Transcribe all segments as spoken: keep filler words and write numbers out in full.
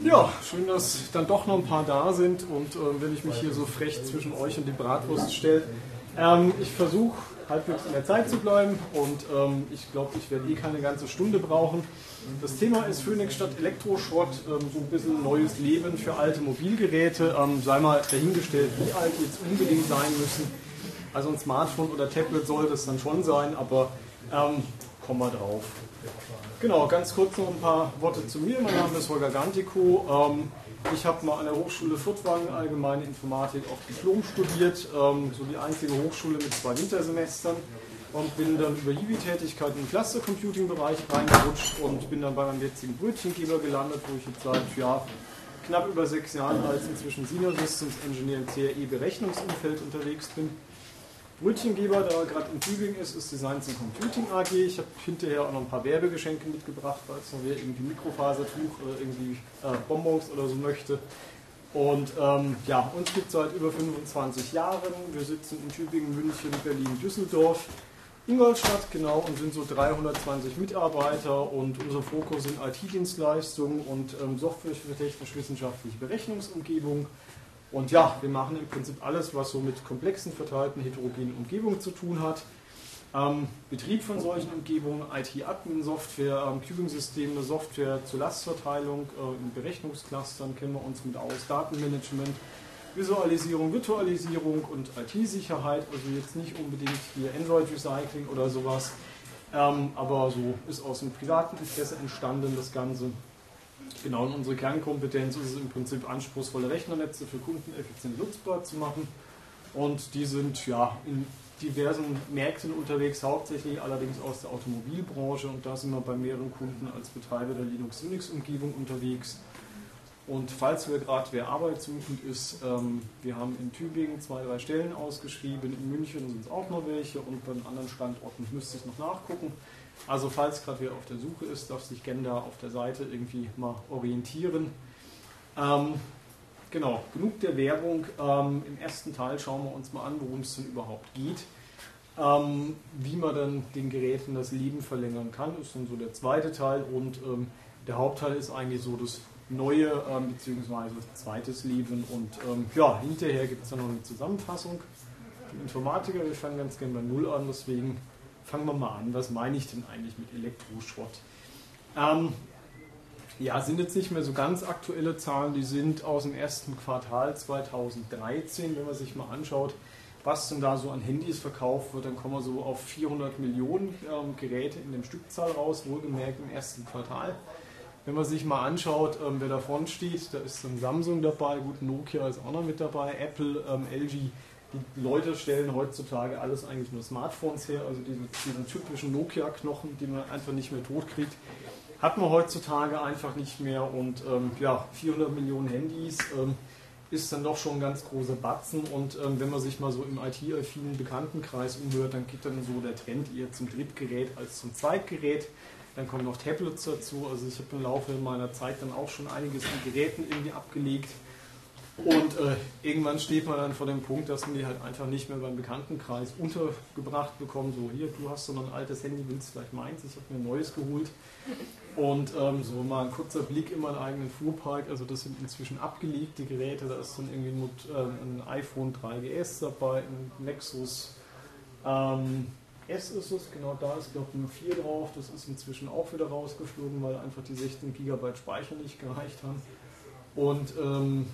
Ja, schön, dass dann doch noch ein paar da sind und äh, wenn ich mich hier so frech zwischen euch und die Bratwurst stelle. Ähm, ich versuche halbwegs in der Zeit zu bleiben und ähm, ich glaube, ich werde eh keine ganze Stunde brauchen. Das Thema ist Phoenix statt Elektroschrott, ähm, so ein bisschen neues Leben für alte Mobilgeräte. Ähm, sei mal dahingestellt, wie alt die jetzt unbedingt sein müssen. Also ein Smartphone oder Tablet soll das dann schon sein, aber ähm, kommen wir drauf. Genau, ganz kurz noch ein paar Worte zu mir. Mein Name ist Holger Gantikow. Ähm, ich habe mal an der Hochschule Furtwangen Allgemeine Informatik auf Diplom studiert, ähm, so die einzige Hochschule mit zwei Wintersemestern und bin dann über Hiwi-Tätigkeit im Cluster-Computing-Bereich reingerutscht und bin dann bei meinem jetzigen Brötchengeber gelandet, wo ich jetzt seit ja, knapp über sechs Jahren als inzwischen Senior Systems Engineer im C R E-Berechnungsumfeld unterwegs bin. Brötchengeber, der gerade in Tübingen ist, ist Designs and Computing A G. Ich habe hinterher auch noch ein paar Werbegeschenke mitgebracht, falls noch wer irgendwie Mikrofasertuch oder irgendwie äh, Bonbons oder so möchte. Und ähm, ja, uns gibt es seit über fünfundzwanzig Jahren. Wir sitzen in Tübingen, München, Berlin, Düsseldorf, Ingolstadt, genau, und sind so dreihundertzwanzig Mitarbeiter und unser Fokus sind I T-Dienstleistungen und ähm, Software für technisch-wissenschaftliche Berechnungsumgebung. Und ja, wir machen im Prinzip alles, was so mit komplexen, verteilten, heterogenen Umgebungen zu tun hat. Ähm, Betrieb von solchen Umgebungen, I T-Admin-Software, ähm, Cubing-Systeme, Software zur Lastverteilung, äh, in Berechnungsclustern kennen wir uns mit aus, Datenmanagement, Visualisierung, Virtualisierung und I T-Sicherheit, also jetzt nicht unbedingt hier Android-Recycling oder sowas, ähm, aber so ist aus dem privaten Interesse entstanden das Ganze. Genau, und unsere Kernkompetenz ist es im Prinzip, anspruchsvolle Rechnernetze für Kunden effizient nutzbar zu machen. Und die sind ja in diversen Märkten unterwegs, hauptsächlich allerdings aus der Automobilbranche. Und da sind wir bei mehreren Kunden als Betreiber der Linux-Unix-Umgebung unterwegs. Und falls wir gerade wer arbeitssuchend ist, ähm, wir haben in Tübingen zwei, drei Stellen ausgeschrieben, in München sind es auch noch welche und bei den anderen Standorten müsste ich noch nachgucken. Also falls gerade wer auf der Suche ist, darf sich gerne da auf der Seite irgendwie mal orientieren. Ähm, genau, genug der Werbung. Ähm, Im ersten Teil schauen wir uns mal an, worum es denn überhaupt geht. Ähm, wie man dann den Geräten das Leben verlängern kann, ist dann so der zweite Teil. Und ähm, der Hauptteil ist eigentlich so das neue ähm, bzw. zweites Leben. Und ähm, ja, hinterher gibt es dann noch eine Zusammenfassung. Die Informatiker, wir fangen ganz gerne bei Null an, deswegen fangen wir mal an, was meine ich denn eigentlich mit Elektroschrott? Ähm, ja, sind jetzt nicht mehr so ganz aktuelle Zahlen, die sind aus dem ersten Quartal zweitausenddreizehn. Wenn man sich mal anschaut, was denn da so an Handys verkauft wird, dann kommen wir so auf vierhundert Millionen ähm, Geräte in der Stückzahl raus, wohlgemerkt im ersten Quartal. Wenn man sich mal anschaut, ähm, wer da vorne steht, da ist dann Samsung dabei, gut, Nokia ist auch noch mit dabei, Apple, ähm, L G. Die Leute stellen heutzutage alles eigentlich nur Smartphones her, also diesen, diesen typischen Nokia-Knochen, den man einfach nicht mehr tot kriegt, hat man heutzutage einfach nicht mehr. Und ähm, ja, vierhundert Millionen Handys ähm, ist dann doch schon ein ganz großer Batzen. Und ähm, wenn man sich mal so im I T-affinen Bekanntenkreis umhört, dann geht dann so der Trend eher zum Drittgerät als zum Zweitgerät. Dann kommen noch Tablets dazu. Also ich habe im Laufe meiner Zeit dann auch schon einiges an Geräten irgendwie abgelegt. Und äh, irgendwann steht man dann vor dem Punkt, dass man die halt einfach nicht mehr beim Bekanntenkreis untergebracht bekommt. So, hier, du hast so ein altes Handy, willst du vielleicht meins? Ich habe mir ein neues geholt. Und ähm, so mal ein kurzer Blick in meinen eigenen Fuhrpark. Also das sind inzwischen abgelegte Geräte. Da ist dann irgendwie ein, äh, ein iPhone drei G S dabei, ein Nexus ähm, S ist es, genau da ist glaube ich ein vier drauf. Das ist inzwischen auch wieder rausgeflogen, weil einfach die sechzehn Gigabyte Speicher nicht gereicht haben. Und ähm,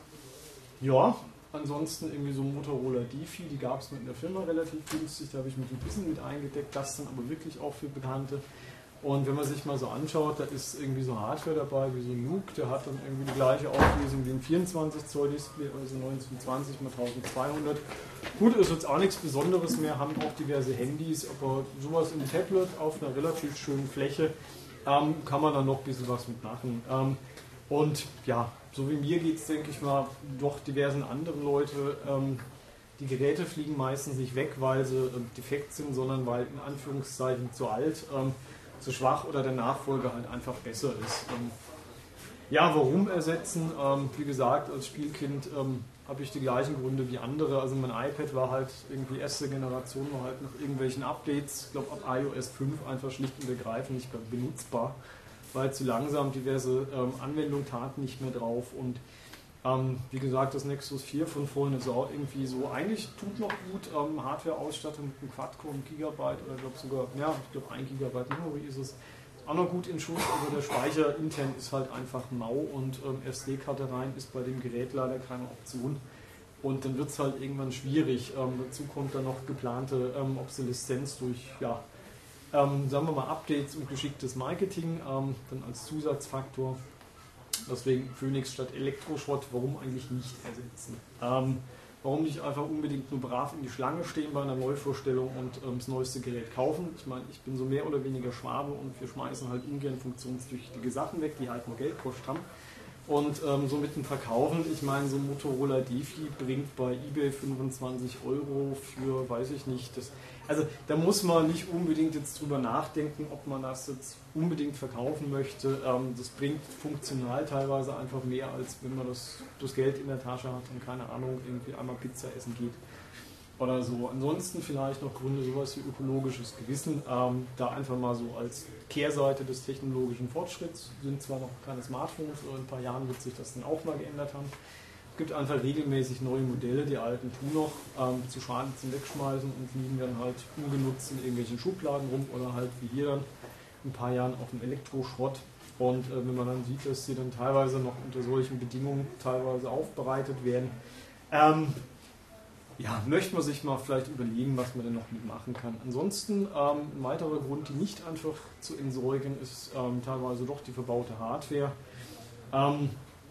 ja, ansonsten irgendwie so Motorola Defi, die gab es mit einer Firma relativ günstig, da habe ich mich ein bisschen mit eingedeckt, das dann aber wirklich auch für Bekannte. Und wenn man sich mal so anschaut, da ist irgendwie so Hardware dabei, wie so ein Nuke, der hat dann irgendwie die gleiche Auflösung wie ein vierundzwanzig Zoll Display, also neunzehnhundertzwanzig mal zwölfhundert. Gut, ist jetzt auch nichts Besonderes mehr, haben auch diverse Handys, aber sowas im Tablet auf einer relativ schönen Fläche ähm, kann man dann noch ein bisschen was mitmachen. Ähm, und ja, so wie mir geht es, denke ich mal, doch diversen anderen Leute. Ähm, die Geräte fliegen meistens nicht weg, weil sie äh, defekt sind, sondern weil in Anführungszeichen zu alt, ähm, zu schwach oder der Nachfolger halt einfach besser ist. Ähm, ja, warum ersetzen? Ähm, wie gesagt, als Spielkind ähm, habe ich die gleichen Gründe wie andere. Also mein iPad war halt irgendwie erste Generation, war halt nach irgendwelchen Updates, ich glaube ab i O S fünf einfach schlicht und ergreifend nicht mehr benutzbar. weil zu langsam, diverse ähm, Anwendungen taten nicht mehr drauf und ähm, wie gesagt, das Nexus vier von vorhin ist auch irgendwie so, eigentlich tut noch gut, ähm, Hardware-Ausstattung mit einem Quad-Core, einem Gigabyte oder ich glaube sogar, ja, ich glaube ein Gigabyte Memory ist es, auch noch gut in Schuss, aber der Speicher intern ist halt einfach mau und ähm, S D-Karte rein ist bei dem Gerät leider keine Option. Und dann wird es halt irgendwann schwierig. Ähm, dazu kommt dann noch geplante ähm, Obsoleszenz durch, ja, ähm, sagen wir mal, Updates und geschicktes Marketing, ähm, dann als Zusatzfaktor. Deswegen Phoenix statt Elektroschrott, warum eigentlich nicht ersetzen? Ähm, warum nicht einfach unbedingt nur brav in die Schlange stehen bei einer Neuvorstellung und ähm, das neueste Gerät kaufen? Ich meine, ich bin so mehr oder weniger Schwabe und wir schmeißen halt ungern funktionstüchtige Sachen weg, die halt nur Geld gekostet haben. Und ähm, so mit dem Verkaufen, ich meine, so ein Motorola Defi bringt bei eBay fünfundzwanzig Euro für, weiß ich nicht, das, also da muss man nicht unbedingt jetzt drüber nachdenken, ob man das jetzt unbedingt verkaufen möchte. Ähm, das bringt funktional teilweise einfach mehr, als wenn man das, das Geld in der Tasche hat und keine Ahnung, irgendwie einmal Pizza essen geht. Oder so. Ansonsten vielleicht noch Gründe, sowas wie ökologisches Gewissen, ähm, da einfach mal so als Kehrseite des technologischen Fortschritts, sind zwar noch keine Smartphones, aber in ein paar Jahren wird sich das dann auch mal geändert haben. Es gibt einfach regelmäßig neue Modelle, die alten tun noch, ähm, zu schade zum Wegschmeißen und liegen dann halt ungenutzt in irgendwelchen Schubladen rum oder halt wie hier dann in ein paar Jahren auf dem Elektroschrott. Und äh, wenn man dann sieht, dass sie dann teilweise noch unter solchen Bedingungen teilweise aufbereitet werden, ähm, ja, möchte man sich mal vielleicht überlegen, was man denn noch mitmachen kann. Ansonsten ähm, ein weiterer Grund, die nicht einfach zu entsorgen, ist ähm, teilweise doch die verbaute Hardware. Ähm,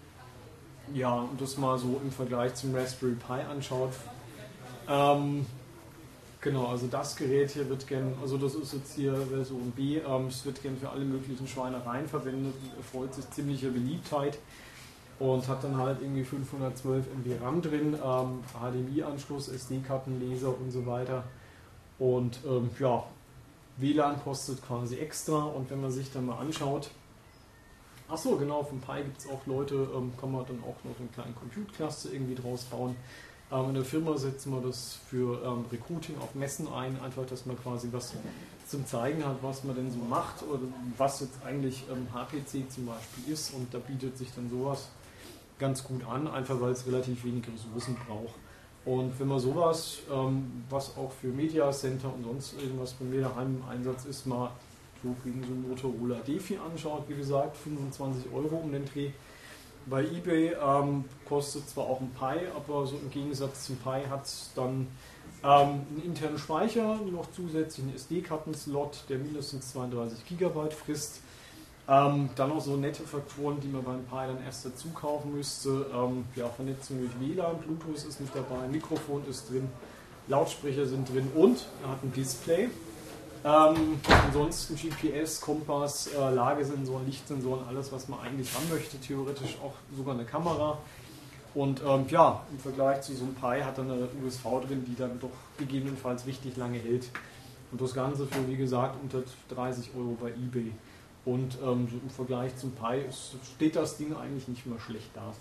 ja, und das mal so im Vergleich zum Raspberry Pi anschaut. Ähm, genau, also das Gerät hier wird gern, also das ist jetzt hier Version B, ähm, es wird gern für alle möglichen Schweinereien verwendet und erfreut sich ziemlicher Beliebtheit. Und hat dann halt irgendwie fünfhundertzwölf Megabyte RAM drin, ähm, H D M I-Anschluss, S D-Kartenleser und so weiter. Und ähm, ja, W L A N kostet quasi extra. Und wenn man sich dann mal anschaut, achso, genau, vom Pi gibt es auch Leute, ähm, kann man dann auch noch einen kleinen Compute-Cluster irgendwie draus bauen. Ähm, in der Firma setzen wir das für ähm, Recruiting auf Messen ein, einfach, dass man quasi was zum Zeigen hat, was man denn so macht oder was jetzt eigentlich ähm, H P C zum Beispiel ist. Und da bietet sich dann sowas ganz gut an, einfach weil es relativ wenig Ressourcen braucht. Und wenn man sowas, ähm, was auch für Media Center und sonst irgendwas bei mir daheim im Einsatz ist, mal so gegen so ein Motorola Defi anschaut, wie gesagt, fünfundzwanzig Euro um den Dreh. Bei eBay ähm, kostet zwar auch ein Pi, aber so im Gegensatz zum Pi hat es dann ähm, einen internen Speicher, noch zusätzlich einen S D-Karten-Slot, der mindestens zweiunddreißig Gigabyte frisst. Ähm, dann noch so nette Faktoren, die man beim Pi dann erst dazu kaufen müsste. Ähm, ja, Vernetzung durch W L A N, Bluetooth ist mit dabei, Mikrofon ist drin, Lautsprecher sind drin und er hat ein Display. Ähm, ansonsten G P S, Kompass, äh, Lagesensoren, Lichtsensoren, alles was man eigentlich haben möchte, theoretisch auch sogar eine Kamera. Und ähm, ja, im Vergleich zu so einem Pi hat er eine U S V drin, die dann doch gegebenenfalls richtig lange hält. Und das Ganze für, wie gesagt, unter dreißig Euro bei eBay. Und ähm, so im Vergleich zum Pi ist, steht das Ding eigentlich nicht mehr schlecht da.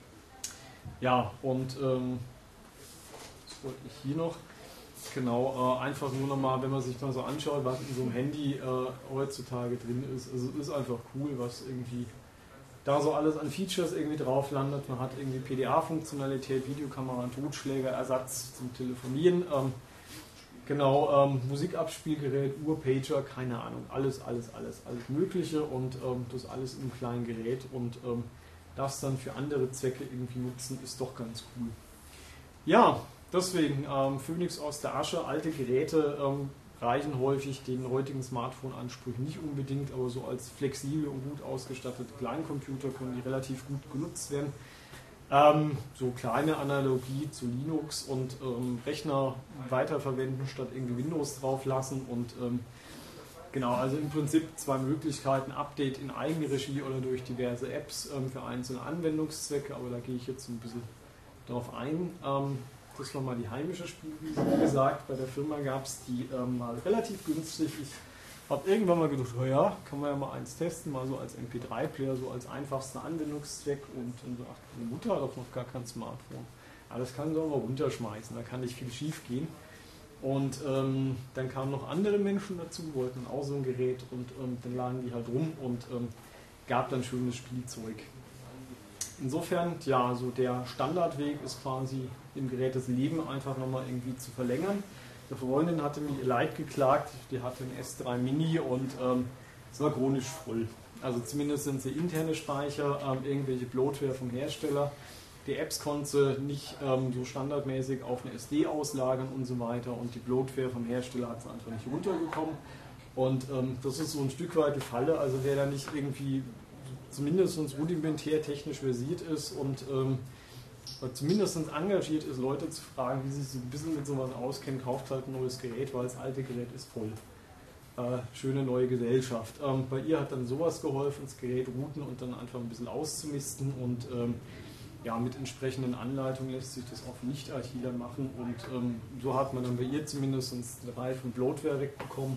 Ja, und ähm, was wollte ich hier noch? Genau, äh, einfach nur nochmal, wenn man sich mal so anschaut, was in so einem Handy äh, heutzutage drin ist. Also es ist einfach cool, was irgendwie da so alles an Features irgendwie drauf landet. Man hat irgendwie P D A-Funktionalität, Videokamera, Totschläger, Ersatz zum Telefonieren. Ähm, Genau, ähm, Musikabspielgerät, Uhrpager, keine Ahnung, alles, alles, alles, alles Mögliche und ähm, das alles im kleinen Gerät und ähm, das dann für andere Zwecke irgendwie nutzen, ist doch ganz cool. Ja, deswegen, ähm, Phoenix aus der Asche, alte Geräte ähm, reichen häufig den heutigen Smartphone-Ansprüchen nicht unbedingt, aber so als flexibel und gut ausgestattete Kleincomputer können die relativ gut genutzt werden. Ähm, so kleine Analogie zu Linux und ähm, Rechner weiterverwenden statt irgendwie Windows drauf lassen und ähm, genau, also im Prinzip zwei Möglichkeiten, Update in Eigenregie oder durch diverse Apps ähm, für einzelne Anwendungszwecke, aber da gehe ich jetzt ein bisschen drauf ein. Ähm, das war mal die heimische Spielwiese, wie gesagt, bei der Firma gab es die ähm, mal relativ günstig. Ich habe irgendwann mal gedacht, oh ja, kann man ja mal eins testen, mal so als M P drei Player, so als einfachsten Anwendungszweck und dann so, ach, meine Mutter hat doch noch gar kein Smartphone. Aber das kann sie auch mal runterschmeißen, da kann nicht viel schief gehen. Und ähm, dann kamen noch andere Menschen dazu, wollten auch so ein Gerät und ähm, dann lagen die halt rum und ähm, gab dann schönes Spielzeug. Insofern, ja, so der Standardweg ist quasi, dem Gerät das Leben einfach nochmal irgendwie zu verlängern. Eine Freundin hatte mir ihr Leid geklagt, die hatte einen S drei Mini und ähm, es war chronisch voll. Also zumindest sind sie interne Speicher, ähm, irgendwelche Bloatware vom Hersteller. Die Apps konnte nicht ähm, so standardmäßig auf eine S D auslagern und so weiter und die Bloatware vom Hersteller hat es einfach nicht runtergekommen. Und ähm, das ist so ein Stück weit die Falle, also wer da nicht irgendwie zumindest rudimentär technisch versiert ist und ähm, zumindest engagiert ist, Leute zu fragen, wie sie sich so ein bisschen mit sowas auskennen, kauft halt ein neues Gerät, weil das alte Gerät ist voll. Äh, schöne neue Gesellschaft. Ähm, bei ihr hat dann sowas geholfen, das Gerät routen und dann einfach ein bisschen auszumisten und ähm, ja, mit entsprechenden Anleitungen lässt sich das auch für Nicht-ITler machen und ähm, so hat man dann bei ihr zumindest eine Reihe von Bloatware wegbekommen.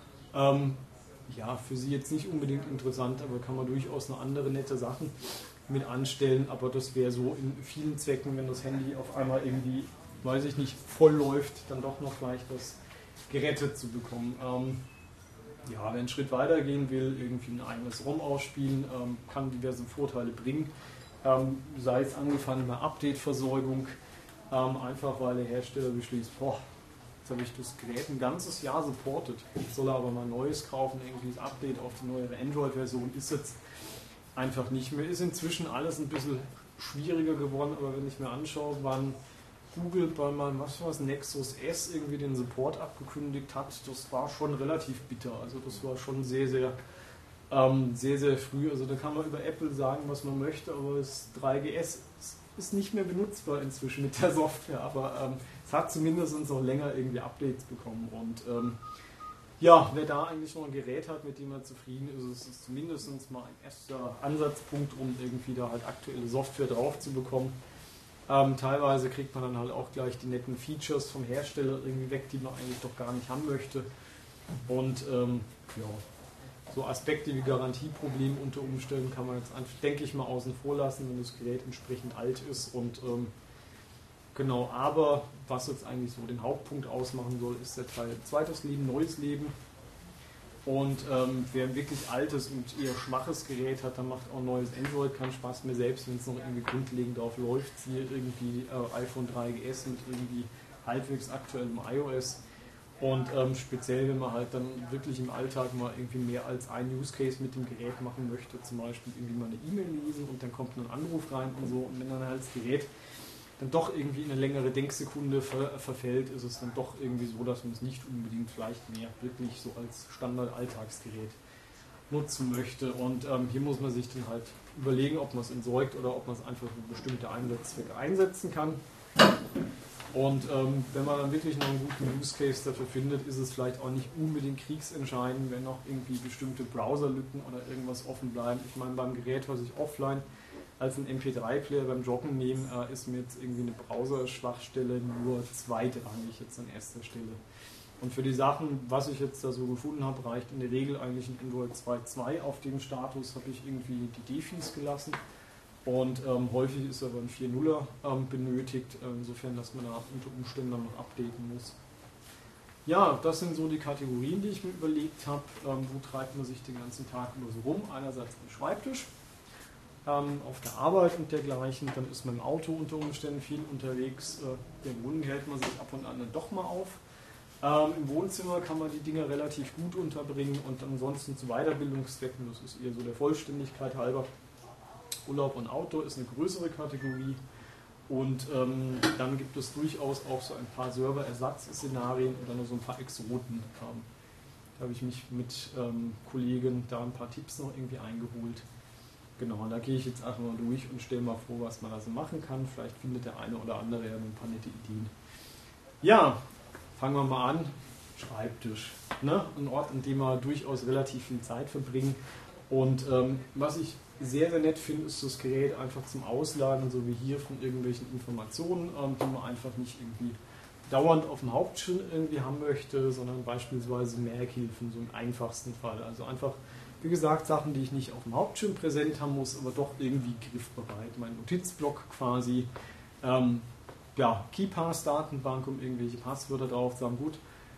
Ähm, ja, für sie jetzt nicht unbedingt interessant, aber kann man durchaus noch andere nette Sachen mit anstellen, aber das wäre so in vielen Zwecken, wenn das Handy auf einmal irgendwie, weiß ich nicht, voll läuft, dann doch noch vielleicht das gerettet zu bekommen. Ähm, ja, wer einen Schritt weiter gehen will, irgendwie ein eigenes ROM ausspielen, ähm, kann diverse Vorteile bringen, ähm, sei es angefangen bei Update-Versorgung, ähm, einfach weil der Hersteller beschließt, boah, jetzt habe ich das Gerät ein ganzes Jahr supportet, jetzt soll er aber mal Neues kaufen, irgendwie das Update auf die neuere Android-Version ist jetzt einfach nicht mehr. Ist inzwischen alles ein bisschen schwieriger geworden, aber wenn ich mir anschaue, wann Google bei meinem, was war es, Nexus S irgendwie den Support abgekündigt hat, das war schon relativ bitter. Also das war schon sehr, sehr, ähm, sehr, sehr früh. Also da kann man über Apple sagen, was man möchte, aber das drei G S ist nicht mehr benutzbar inzwischen mit der Software, aber ähm, es hat zumindest noch länger irgendwie Updates bekommen und ähm, ja, wer da eigentlich noch ein Gerät hat, mit dem er zufrieden ist, ist es zumindest mal ein erster Ansatzpunkt, um irgendwie da halt aktuelle Software drauf zu bekommen. Ähm, teilweise kriegt man dann halt auch gleich die netten Features vom Hersteller irgendwie weg, die man eigentlich doch gar nicht haben möchte. Und ähm, ja, so Aspekte wie Garantieprobleme unter Umständen kann man jetzt, einfach, denke ich mal, außen vor lassen, wenn das Gerät entsprechend alt ist. Und ähm, genau, aber was jetzt eigentlich so den Hauptpunkt ausmachen soll, ist der Teil zweites Leben, neues Leben. Und ähm, wer ein wirklich altes und eher schwaches Gerät hat, dann macht auch neues Android keinen Spaß mehr, selbst wenn es noch irgendwie grundlegend drauf läuft. Siehe irgendwie äh, iPhone drei G S mit irgendwie halbwegs aktuellem iOS. Und ähm, speziell, wenn man halt dann wirklich im Alltag mal irgendwie mehr als ein Use Case mit dem Gerät machen möchte, zum Beispiel irgendwie mal eine E-Mail lesen und dann kommt ein Anruf rein und so. Und wenn dann halt das Gerät dann doch irgendwie in eine längere Denksekunde ver verfällt, ist es dann doch irgendwie so, dass man es nicht unbedingt vielleicht mehr wirklich so als Standard-Alltagsgerät nutzen möchte. Und ähm, hier muss man sich dann halt überlegen, ob man es entsorgt oder ob man es einfach für bestimmte Einsatzzwecke einsetzen kann. Und ähm, wenn man dann wirklich noch einen guten Use Case dafür findet, ist es vielleicht auch nicht unbedingt kriegsentscheidend, wenn noch irgendwie bestimmte Browserlücken oder irgendwas offen bleiben. Ich meine, beim Gerät, was ich offline als ein M P drei Player beim Joggen nehme, äh, ist mir jetzt irgendwie eine Browser-Schwachstelle nur zweitrangig jetzt an erster Stelle. Und für die Sachen, was ich jetzt da so gefunden habe, reicht in der Regel eigentlich ein Android zwei Punkt zwei. Auf dem Status habe ich irgendwie die Defis gelassen. Und ähm, häufig ist aber ein vier Punkt nuller ähm, benötigt, äh, insofern, dass man da unter Umständen dann noch updaten muss. Ja, das sind so die Kategorien, die ich mir überlegt habe. Ähm, wo treibt man sich den ganzen Tag über so rum? Einerseits am Schreibtisch, ähm, auf der Arbeit und dergleichen. Dann ist man im Auto unter Umständen viel unterwegs. Äh, Im Wohnen hält man sich ab und an dann doch mal auf. Ähm, Im Wohnzimmer kann man die Dinge relativ gut unterbringen und ansonsten zu Weiterbildungszwecken, das ist eher so der Vollständigkeit halber. Urlaub und Auto ist eine größere Kategorie und ähm, dann gibt es durchaus auch so ein paar Server-Ersatz-Szenarien und dann so ein paar Exoten. Ähm, da habe ich mich mit ähm, Kollegen da ein paar Tipps noch irgendwie eingeholt. Genau, und da gehe ich jetzt einfach mal durch und stelle mal vor, was man da so machen kann. Vielleicht findet der eine oder andere ja ein paar nette Ideen. Ja, fangen wir mal an. Schreibtisch. Ne? Ein Ort, an dem wir durchaus relativ viel Zeit verbringen. Und ähm, was ich sehr, sehr nett finde, ist das Gerät einfach zum Ausladen, so wie hier von irgendwelchen Informationen, ähm, die man einfach nicht irgendwie dauernd auf dem Hauptschirm irgendwie haben möchte, sondern beispielsweise Merkhilfen, so im einfachsten Fall. Also einfach, wie gesagt, Sachen, die ich nicht auf dem Hauptschirm präsent haben muss, aber doch irgendwie griffbereit. Mein Notizblock quasi, ähm, ja, KeePass-Datenbank, um irgendwelche Passwörter drauf zu haben. Gut,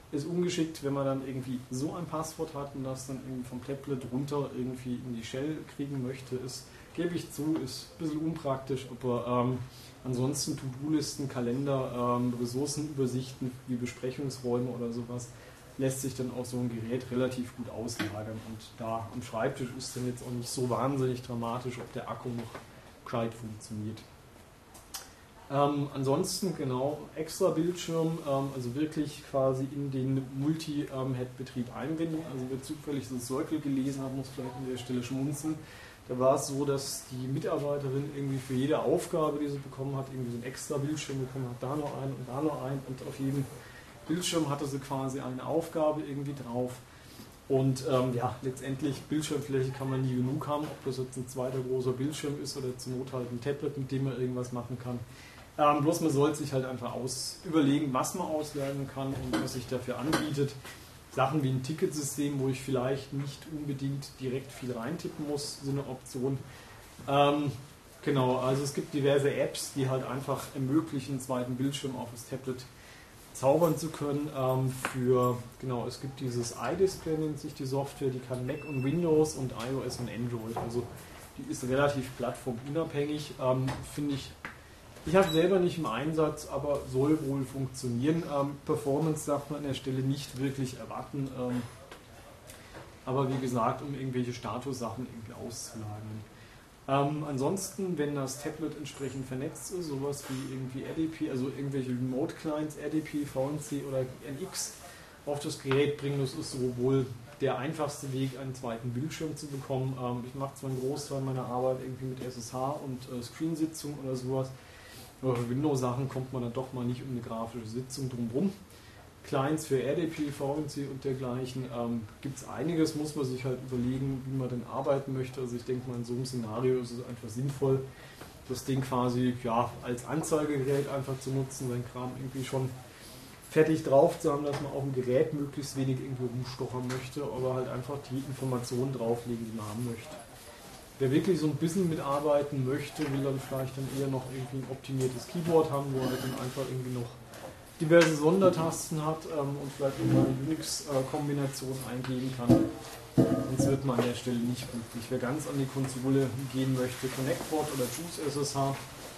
ist ungeschickt, wenn man dann irgendwie so ein Passwort hat und das dann irgendwie vom Tablet runter irgendwie in die Shell kriegen möchte, ist, gebe ich zu, ist ein bisschen unpraktisch, aber ähm, ansonsten To-Do-Listen, Kalender, ähm, Ressourcenübersichten wie Besprechungsräume oder sowas lässt sich dann auch so ein Gerät relativ gut auslagern und da am Schreibtisch ist dann jetzt auch nicht so wahnsinnig dramatisch, ob der Akku noch gescheit funktioniert. Ähm, ansonsten genau extra Bildschirm, ähm, also wirklich quasi in den Multi-Head-Betrieb einbinden. Also wer zufällig das Circle gelesen hat, muss vielleicht an der Stelle schmunzeln. Da war es so, dass die Mitarbeiterin irgendwie für jede Aufgabe, die sie bekommen hat, irgendwie so einen extra Bildschirm bekommen hat, da noch einen und da noch einen und auf jedem Bildschirm hatte sie quasi eine Aufgabe irgendwie drauf. Und ähm, ja, letztendlich Bildschirmfläche kann man nie genug haben, ob das jetzt ein zweiter großer Bildschirm ist oder zur Not halt ein Tablet, mit dem man irgendwas machen kann. Ähm, bloß man sollte sich halt einfach aus überlegen, was man auslagern kann und was sich dafür anbietet. Sachen wie ein Ticketsystem, wo ich vielleicht nicht unbedingt direkt viel reintippen muss, sind eine Option. Ähm, genau, also es gibt diverse Apps, die halt einfach ermöglichen, einen zweiten Bildschirm auf das Tablet zaubern zu können. Ähm, für, genau, es gibt dieses iDisplay, nennt sich die Software, die kann Mac und Windows und iOS und Android. Also die ist relativ plattformunabhängig, ähm, finde ich. Ich habe selber nicht im Einsatz, aber soll wohl funktionieren. Ähm, Performance darf man an der Stelle nicht wirklich erwarten. Ähm, aber wie gesagt, um irgendwelche Statussachen irgendwie auszulagern. Ähm, ansonsten, wenn das Tablet entsprechend vernetzt ist, sowas wie irgendwie R D P, also irgendwelche Remote-Clients, R D P, V N C oder N X auf das Gerät bringen, das ist so wohl der einfachste Weg, einen zweiten Bildschirm zu bekommen. Ähm, ich mache zwar einen Großteil meiner Arbeit irgendwie mit S S H und äh, Screensitzung oder sowas, aber für Windows-Sachen kommt man dann doch mal nicht um eine grafische Sitzung drumherum. Clients für R D P, V N C und dergleichen ähm, gibt es einiges, muss man sich halt überlegen, wie man denn arbeiten möchte. Also ich denke mal, in so einem Szenario ist es einfach sinnvoll, das Ding quasi ja, als Anzeigegerät einfach zu nutzen, seinen Kram irgendwie schon fertig drauf zu haben, dass man auf dem Gerät möglichst wenig irgendwie rumstochern möchte, aber halt einfach die Informationen drauflegen, die man haben möchte. Wer wirklich so ein bisschen mitarbeiten möchte, will dann vielleicht dann eher noch irgendwie ein optimiertes Keyboard haben, wo er dann einfach irgendwie noch diverse Sondertasten hat ähm, und vielleicht noch eine Unix-Kombination eingeben kann. Sonst wird man an der Stelle nicht glücklich. Wer ganz an die Konsole gehen möchte, ConnectBot oder Juice S S H.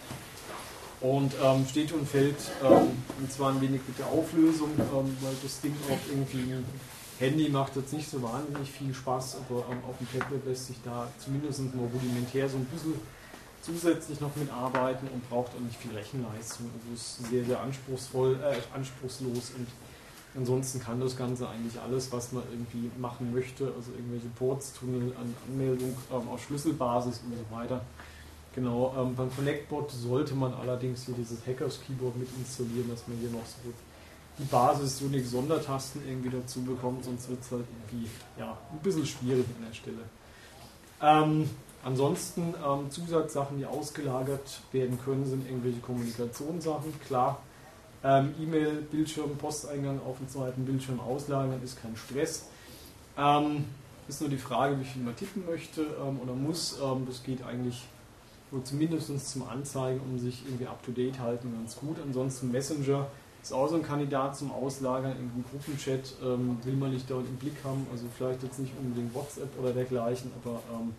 Und ähm, steht und fällt ähm, und zwar ein wenig mit der Auflösung, ähm, weil das Ding auch irgendwie ein Handy macht jetzt nicht so wahnsinnig viel Spaß, aber ähm, auf dem Tablet lässt sich da zumindest mal rudimentär so ein bisschen zusätzlich noch mitarbeiten und braucht auch nicht viel Rechenleistung. Also ist sehr, sehr anspruchsvoll, äh, anspruchslos und ansonsten kann das Ganze eigentlich alles, was man irgendwie machen möchte, also irgendwelche Ports, Tunnel an Anmeldung ähm, auf Schlüsselbasis und so weiter. Genau, ähm, beim ConnectBot sollte man allerdings hier dieses Hackers Keyboard mit installieren, dass man hier noch so die Basis Unix Sondertasten irgendwie dazu bekommt, sonst wird es halt irgendwie ja, ein bisschen schwierig an der Stelle. Ähm, ansonsten ähm, Zusatzsachen, die ausgelagert werden können, sind irgendwelche Kommunikationssachen, klar. Ähm, E-Mail, Bildschirm, Posteingang auf dem zweiten Bildschirm auslagern ist kein Stress. Ähm, ist nur die Frage, wie viel man tippen möchte ähm, oder muss. Ähm, das geht eigentlich nur zumindest zum Anzeigen, um sich irgendwie up to date halten, ganz gut. Ansonsten Messenger ist auch so ein Kandidat zum Auslagern. Im Gruppenchat ähm, will man nicht dort im Blick haben, also vielleicht jetzt nicht unbedingt WhatsApp oder dergleichen, aber ähm,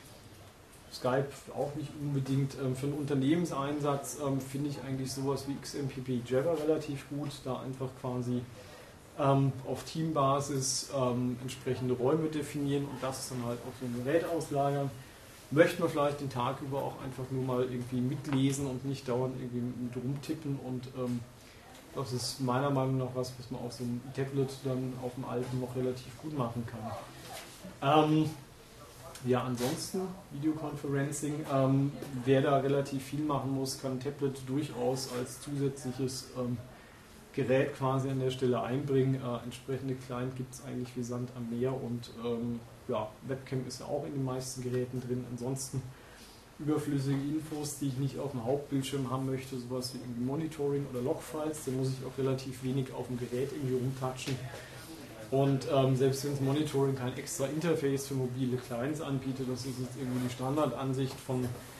Skype auch nicht unbedingt. Ähm, für einen Unternehmenseinsatz ähm, finde ich eigentlich sowas wie X M P P Jabber relativ gut, da einfach quasi ähm, auf Teambasis ähm, entsprechende Räume definieren und das dann halt auf so ein Gerät auslagern. Möchte man vielleicht den Tag über auch einfach nur mal irgendwie mitlesen und nicht dauernd irgendwie mit rumtippen und ähm, das ist meiner Meinung nach was, was man auf so einem Tablet dann auf dem alten noch relativ gut machen kann. Ähm, ja, ansonsten Videoconferencing, ähm, wer da relativ viel machen muss, kann Tablet durchaus als zusätzliches ähm, Gerät quasi an der Stelle einbringen. Äh, entsprechende Client gibt es eigentlich wie Sand am Meer und ähm, ja, Webcam ist ja auch in den meisten Geräten drin. Ansonsten überflüssige Infos, die ich nicht auf dem Hauptbildschirm haben möchte, sowas wie irgendwie Monitoring oder Logfiles, da muss ich auch relativ wenig auf dem Gerät irgendwie rumtatschen. Und ähm, selbst wenn das Monitoring kein extra Interface für mobile Clients anbietet, das ist jetzt irgendwie die Standardansicht von,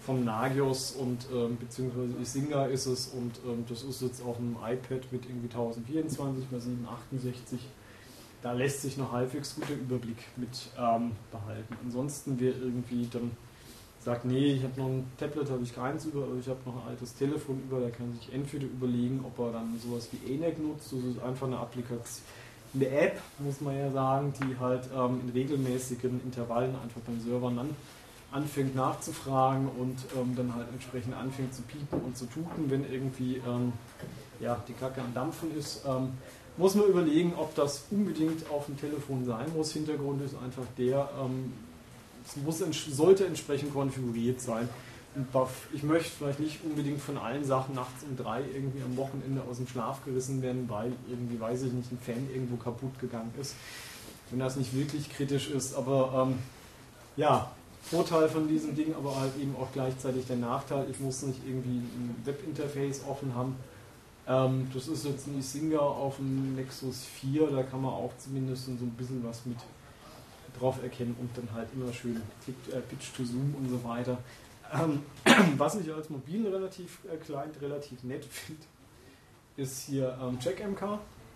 vom Nagios und ähm, beziehungsweise Isinga ist es und ähm, das ist jetzt auf einem iPad mit irgendwie tausendvierundzwanzig mal siebenhundertachtundsechzig. Da lässt sich noch halbwegs guter Überblick mit ähm, behalten. Ansonsten wer irgendwie dann sagt, nee, ich habe noch ein Tablet, habe ich keins über, aber ich habe noch ein altes Telefon über, der kann sich entweder überlegen, ob er dann sowas wie E N A C nutzt, das ist einfach eine Applikation, eine App, muss man ja sagen, die halt ähm, in regelmäßigen Intervallen einfach beim Server dann anfängt nachzufragen und ähm, dann halt entsprechend anfängt zu piepen und zu tuten, wenn irgendwie ähm, ja, die Kacke am Dampfen ist. Ähm, muss man überlegen, ob das unbedingt auf dem Telefon sein muss. Hintergrund ist einfach der, ähm, es muss, sollte entsprechend konfiguriert sein. Und ich möchte vielleicht nicht unbedingt von allen Sachen nachts um drei irgendwie am Wochenende aus dem Schlaf gerissen werden, weil irgendwie, weiß ich nicht, ein Fan irgendwo kaputt gegangen ist. Wenn das nicht wirklich kritisch ist, aber ähm, ja, Vorteil von diesem Ding, aber halt eben auch gleichzeitig der Nachteil, ich muss nicht irgendwie ein Webinterface offen haben. Ähm, das ist jetzt ein Isinga auf dem Nexus vier, da kann man auch zumindest so ein bisschen was mit drauf erkennen und dann halt immer schön Pitch to Zoom und so weiter. Ähm, was ich als mobilen relativ äh, Client relativ nett finde, ist hier ähm, CheckMK.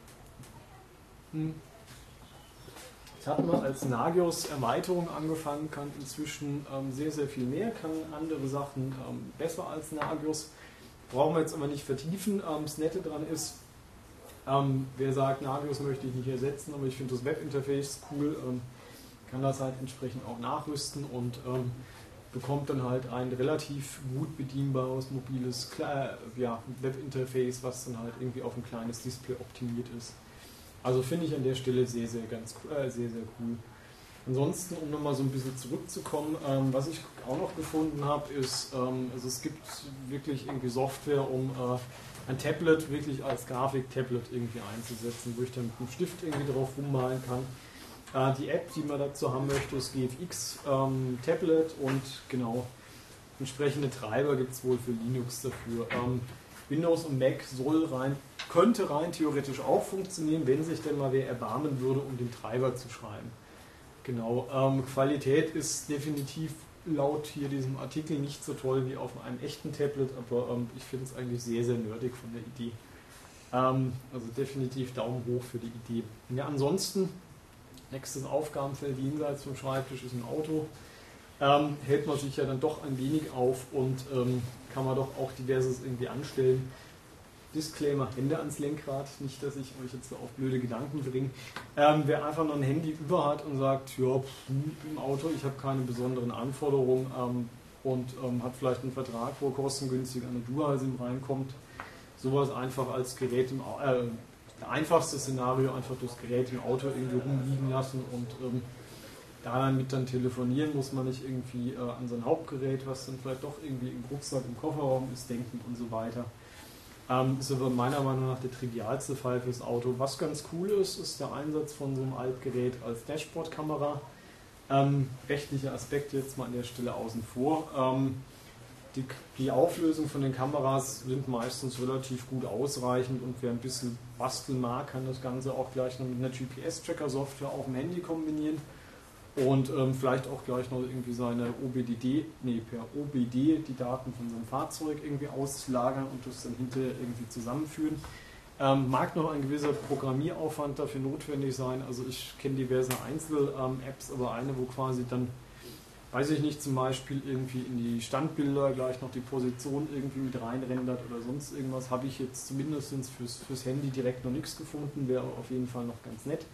Hm. Das hat man als Nagios Erweiterung angefangen, kann inzwischen ähm, sehr, sehr viel mehr, kann andere Sachen ähm, besser als Nagios. Brauchen wir jetzt aber nicht vertiefen. Ähm, das Nette dran ist, ähm, wer sagt, Nagios möchte ich nicht ersetzen, aber ich finde das Webinterface cool, ähm, kann das halt entsprechend auch nachrüsten und ähm, bekommt dann halt ein relativ gut bedienbares mobiles äh, ja, Webinterface, was dann halt irgendwie auf ein kleines Display optimiert ist. Also finde ich an der Stelle sehr, sehr, ganz, äh, sehr, sehr cool. Ansonsten, um nochmal so ein bisschen zurückzukommen, ähm, was ich auch noch gefunden habe, ist, ähm, also es gibt wirklich irgendwie Software, um äh, ein Tablet wirklich als Grafik-Tablet irgendwie einzusetzen, wo ich dann mit einem Stift irgendwie drauf rummalen kann. Äh, die App, die man dazu haben möchte, ist G F X ähm, Tablet und genau, entsprechende Treiber gibt es wohl für Linux dafür. Ähm, Windows und Mac soll rein, könnte rein theoretisch auch funktionieren, wenn sich denn mal wer erbarmen würde, um den Treiber zu schreiben. Genau, ähm, Qualität ist definitiv laut hier diesem Artikel nicht so toll wie auf einem echten Tablet, aber ähm, ich finde es eigentlich sehr, sehr nerdig von der Idee. Ähm, also definitiv Daumen hoch für die Idee. Ja, ansonsten, nächstes Aufgabenfeld jenseits vom Schreibtisch ist ein Auto. Ähm, hält man sich ja dann doch ein wenig auf und ähm, kann man doch auch diverses irgendwie anstellen. Disclaimer, Hände ans Lenkrad, nicht, dass ich euch jetzt so auf blöde Gedanken bringe. Ähm, wer einfach noch ein Handy über hat und sagt, ja, pff, im Auto, ich habe keine besonderen Anforderungen ähm, und ähm, hat vielleicht einen Vertrag, wo kostengünstig an eine Dual-SIM reinkommt, sowas einfach als Gerät im Auto, äh, das einfachste Szenario, einfach das Gerät im Auto irgendwie rumliegen lassen und ähm, da dann mit dann telefonieren, muss man nicht irgendwie äh, an sein Hauptgerät, was dann vielleicht doch irgendwie im Rucksack, im Kofferraum ist, denken und so weiter. Ähm, ist aber meiner Meinung nach der trivialste Fall fürs Auto. Was ganz cool ist, ist der Einsatz von so einem Altgerät als Dashboard-Kamera. Ähm, rechtliche Aspekte jetzt mal an der Stelle außen vor. Ähm, die, die Auflösung von den Kameras sind meistens relativ gut ausreichend und wer ein bisschen basteln mag, kann das Ganze auch gleich noch mit einer G P S-Tracker-Software auf dem Handy kombinieren. Und ähm, vielleicht auch gleich noch irgendwie seine O B D D, nee, per O B D die Daten von seinem Fahrzeug irgendwie auslagern und das dann hinterher irgendwie zusammenführen. Ähm, mag noch ein gewisser Programmieraufwand dafür notwendig sein. Also ich kenne diverse Einzel-Apps, aber eine, wo quasi dann, weiß ich nicht, zum Beispiel irgendwie in die Standbilder gleich noch die Position irgendwie mit reinrendert oder sonst irgendwas, habe ich jetzt zumindest fürs, fürs Handy direkt noch nichts gefunden, wäre auf jeden Fall noch ganz nett.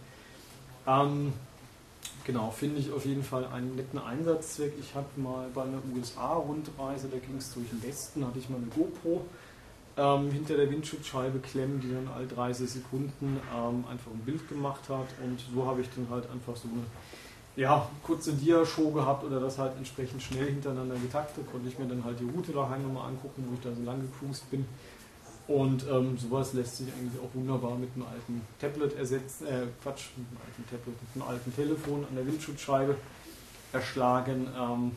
Ähm, Genau, finde ich auf jeden Fall einen netten Einsatzzweck. Ich hatte mal bei einer U S A-Rundreise, da ging es durch den Westen, hatte ich mal eine GoPro ähm, hinter der Windschutzscheibe klemmen, die dann alle dreißig Sekunden ähm, einfach ein Bild gemacht hat und so habe ich dann halt einfach so eine ja, kurze Dia-Show gehabt oder das halt entsprechend schnell hintereinander getaktet, konnte ich mir dann halt die Route daheim nochmal angucken, wo ich da so lang gecruised bin. Und ähm, sowas lässt sich eigentlich auch wunderbar mit einem alten Tablet ersetzen, äh, Quatsch, mit einem alten Tablet, mit einem alten Telefon an der Windschutzscheibe erschlagen. Ähm,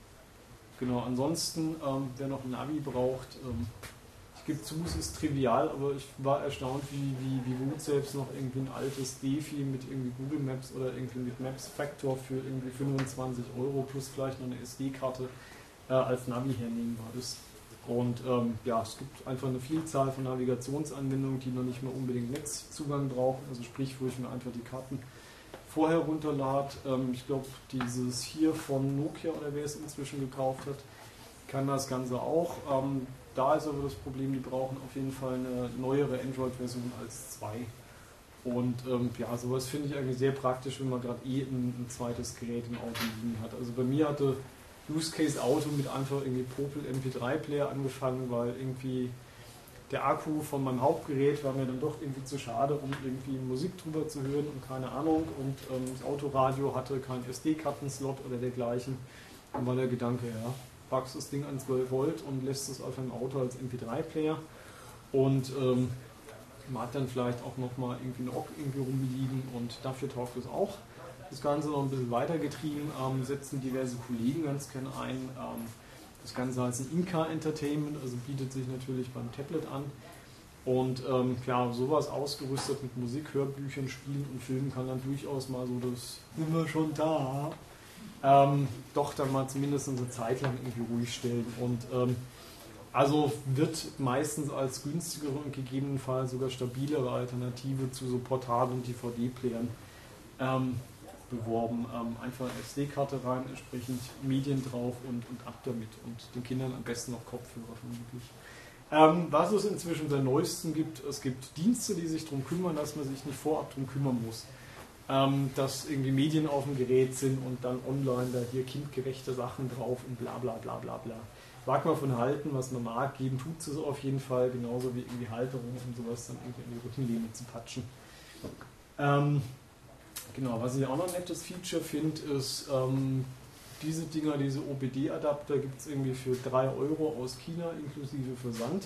genau, ansonsten, ähm, wer noch ein Navi braucht, ähm, ich gebe zu, es ist trivial, aber ich war erstaunt, wie, wie, wie gut selbst noch irgendwie ein altes Defi mit irgendwie Google Maps oder irgendwie mit Maps Factor für irgendwie fünfundzwanzig Euro plus vielleicht noch eine S D-Karte äh, als Navi hernehmbar ist. Und ähm, ja, es gibt einfach eine Vielzahl von Navigationsanwendungen, die noch nicht mal unbedingt Netzzugang brauchen, also sprich, wo ich mir einfach die Karten vorher runterlade. Ähm, ich glaube, dieses hier von Nokia oder wer es inzwischen gekauft hat, kann das Ganze auch. Ähm, da ist aber das Problem, die brauchen auf jeden Fall eine neuere Android-Version als zwei. Und ähm, ja, sowas finde ich eigentlich sehr praktisch, wenn man gerade eh ein, ein zweites Gerät im Auto liegen hat. Also bei mir hatte Use Case Auto mit einfach irgendwie Popel M P drei Player angefangen, weil irgendwie der Akku von meinem Hauptgerät war mir dann doch irgendwie zu schade, um irgendwie Musik drüber zu hören und keine Ahnung. Und ähm, das Autoradio hatte keinen S D-Karten-Slot oder dergleichen. Dann war der Gedanke, ja, packst das Ding an zwölf Volt und lässt es auf einem Auto als M P drei Player. Und ähm, man hat dann vielleicht auch nochmal irgendwie eine O C irgendwie rumliegen und dafür taugt es auch. Das Ganze noch ein bisschen weitergetrieben, ähm, setzen diverse Kollegen ganz gerne ein. Ähm, das Ganze heißt ein In-Car-Entertainment, also bietet sich natürlich beim Tablet an. Und ähm, ja, sowas ausgerüstet mit Musik, Hörbüchern, Spielen und Filmen kann dann durchaus mal so, das sind wir schon da, ähm, doch dann mal zumindest eine Zeit lang irgendwie ruhig stellen. Und ähm, also wird meistens als günstigere und gegebenenfalls sogar stabilere Alternative zu so Portal- und D V D-Playern ähm, beworben. Ähm, einfach eine S D-Karte rein, entsprechend Medien drauf und, und ab damit. Und den Kindern am besten noch Kopfhörer vermutlich. Ähm, was es inzwischen seit Neuestem gibt, es gibt Dienste, die sich darum kümmern, dass man sich nicht vorab darum kümmern muss. Ähm, dass irgendwie Medien auf dem Gerät sind und dann online da hier kindgerechte Sachen drauf und bla bla bla bla bla. Mag man von halten, was man mag, geben tut es auf jeden Fall, genauso wie irgendwie Halterung und sowas dann irgendwie in die Rückenlehne zu patschen. Ähm, genau, was ich auch noch ein nettes Feature finde, ist ähm, diese Dinger, diese O B D-Adapter gibt es irgendwie für drei Euro aus China inklusive Versand.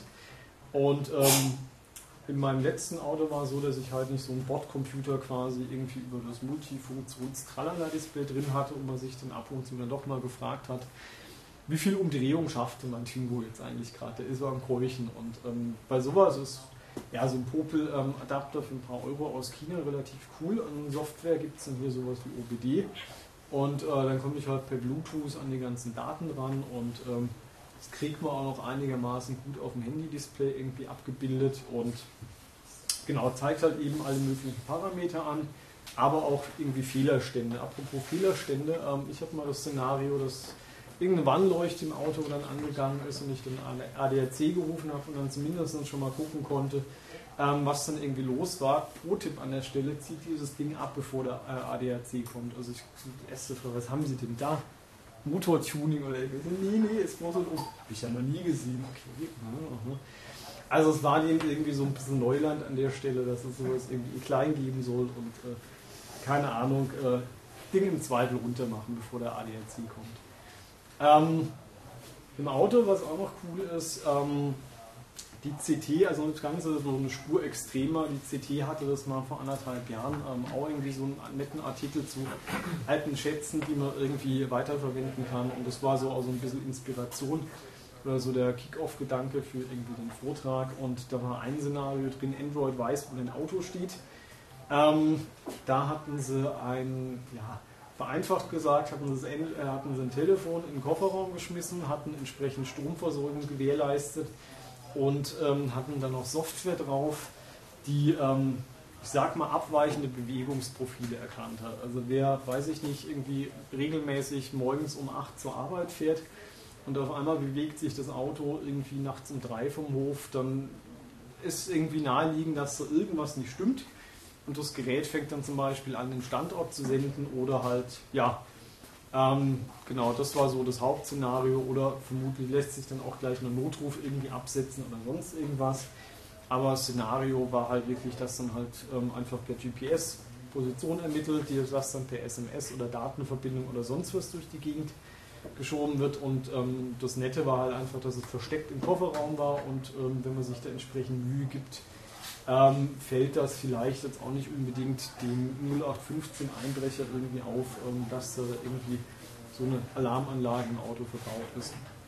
Und ähm, in meinem letzten Auto war es so, dass ich halt nicht so einen Bordcomputer quasi irgendwie über das Multifunktions-Tralala-Display drin hatte und man sich dann ab und zu dann doch mal gefragt hat, wie viel Umdrehung schaffte mein Twingo jetzt eigentlich gerade? Der ist so am Keuchen. Und ähm, bei sowas ist ja so ein Popel-Adapter für ein paar Euro aus China relativ cool. An Software gibt es dann hier sowas wie O B D. Und äh, dann komme ich halt per Bluetooth an die ganzen Daten ran und ähm, das kriegt man auch noch einigermaßen gut auf dem Handy-Display irgendwie abgebildet und genau, zeigt halt eben alle möglichen Parameter an, aber auch irgendwie Fehlerstände. Apropos Fehlerstände, ähm, ich habe mal das Szenario, dass irgendeine Warnleuchte im Auto dann angegangen ist und ich dann A D A C gerufen habe und dann zumindest schon mal gucken konnte, ähm, was dann irgendwie los war. Pro-Tipp an der Stelle, zieht dieses Ding ab, bevor der äh, A D A C kommt. Also ich die erste Frage, was haben Sie denn da? Motortuning oder irgendwas? Nee, nee, es braucht ein... Oh, habe ich ja noch nie gesehen. Okay. Ja, also es war irgendwie so ein bisschen Neuland an der Stelle, dass es sowas irgendwie klein geben soll und äh, keine Ahnung, äh, Ding im Zweifel runter machen, bevor der A D A C kommt. Ähm, Im Auto, was auch noch cool ist, ähm, die C T, also das Ganze so eine Spur extremer. Die C T hatte das mal vor anderthalb Jahren ähm, auch irgendwie so einen netten Artikel zu alten Schätzen, die man irgendwie weiterverwenden kann. Und das war so auch so ein bisschen Inspiration oder so der Kick-Off-Gedanke für irgendwie den Vortrag. Und da war ein Szenario drin, Android weiß, wo dein Auto steht. Ähm, da hatten sie ein, ja, vereinfacht gesagt, hatten sie, das, hatten sie ein Telefon in den Kofferraum geschmissen, hatten entsprechend Stromversorgung gewährleistet und ähm, hatten dann noch Software drauf, die, ähm, ich sag mal, abweichende Bewegungsprofile erkannt hat. Also wer, weiß ich nicht, irgendwie regelmäßig morgens um acht zur Arbeit fährt und auf einmal bewegt sich das Auto irgendwie nachts um drei vom Hof, dann ist irgendwie naheliegend, dass da irgendwas nicht stimmt. Und das Gerät fängt dann zum Beispiel an, den Standort zu senden oder halt, ja, ähm, genau, das war so das Hauptszenario oder vermutlich lässt sich dann auch gleich ein Notruf irgendwie absetzen oder sonst irgendwas. Aber das Szenario war halt wirklich, dass dann halt ähm, einfach per G P S Position ermittelt, die das dann per S M S oder Datenverbindung oder sonst was durch die Gegend geschoben wird und ähm, das Nette war halt einfach, dass es versteckt im Kofferraum war und ähm, wenn man sich da entsprechend Mühe gibt, Ähm, fällt das vielleicht jetzt auch nicht unbedingt dem null acht fünfzehn Einbrecher irgendwie auf, ähm, dass da irgendwie so eine Alarmanlage im Auto verbaut ist.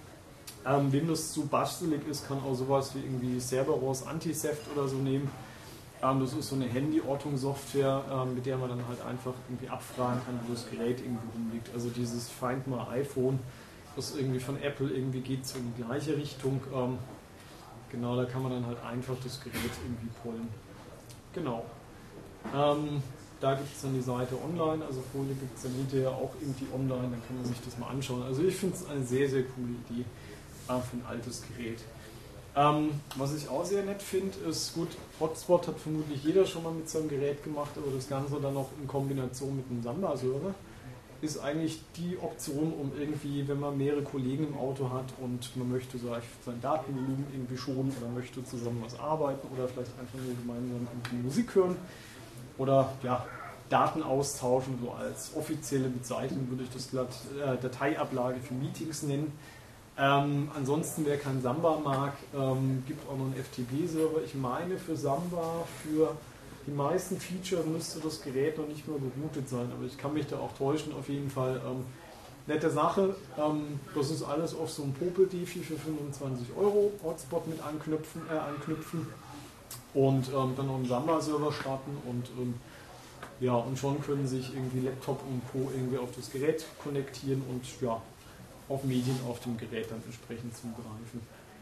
Ähm, wem das zu bastelig ist, kann auch sowas wie irgendwie Cerberus Anti-Theft oder so nehmen. Ähm, das ist so eine Handy-Ortung-Software, ähm, mit der man dann halt einfach irgendwie abfragen kann, wo das Gerät irgendwie rumliegt. Also dieses Find My iPhone das irgendwie von Apple irgendwie geht so in die gleiche Richtung. Ähm, genau, da kann man dann halt einfach das Gerät irgendwie pullen. Genau. Ähm, da gibt es dann die Seite online, also Folie gibt es dann hinterher auch irgendwie online, dann kann man sich das mal anschauen. Also ich finde es eine sehr, sehr coole Idee äh, für ein altes Gerät. Ähm, was ich auch sehr nett finde, ist, gut, Hotspot hat vermutlich jeder schon mal mit seinem Gerät gemacht, aber das Ganze dann noch in Kombination mit einem Samba-Server ist eigentlich die Option, um irgendwie, wenn man mehrere Kollegen im Auto hat und man möchte so sein Datenvolumen irgendwie schonen oder möchte zusammen was arbeiten oder vielleicht einfach nur gemeinsam irgendwie Musik hören oder ja, Daten austauschen, so als offizielle Bezeichnung würde ich das glatt äh, Dateiablage für Meetings nennen. Ähm, ansonsten, wer kein Samba mag, ähm, gibt auch noch einen F T P-Server. Ich meine, für Samba, für die meisten Features müsste das Gerät noch nicht mal gebootet sein, aber ich kann mich da auch täuschen, auf jeden Fall. Ähm, nette Sache, ähm, das ist alles auf so einem Popel-Defi für fünfundzwanzig Euro, Hotspot mit anknüpfen, äh, anknüpfen und ähm, dann noch einen Samba-Server starten und ähm, ja, und schon können sich irgendwie Laptop und Co. irgendwie auf das Gerät konnektieren und ja, auf Medien auf dem Gerät dann entsprechend zugreifen.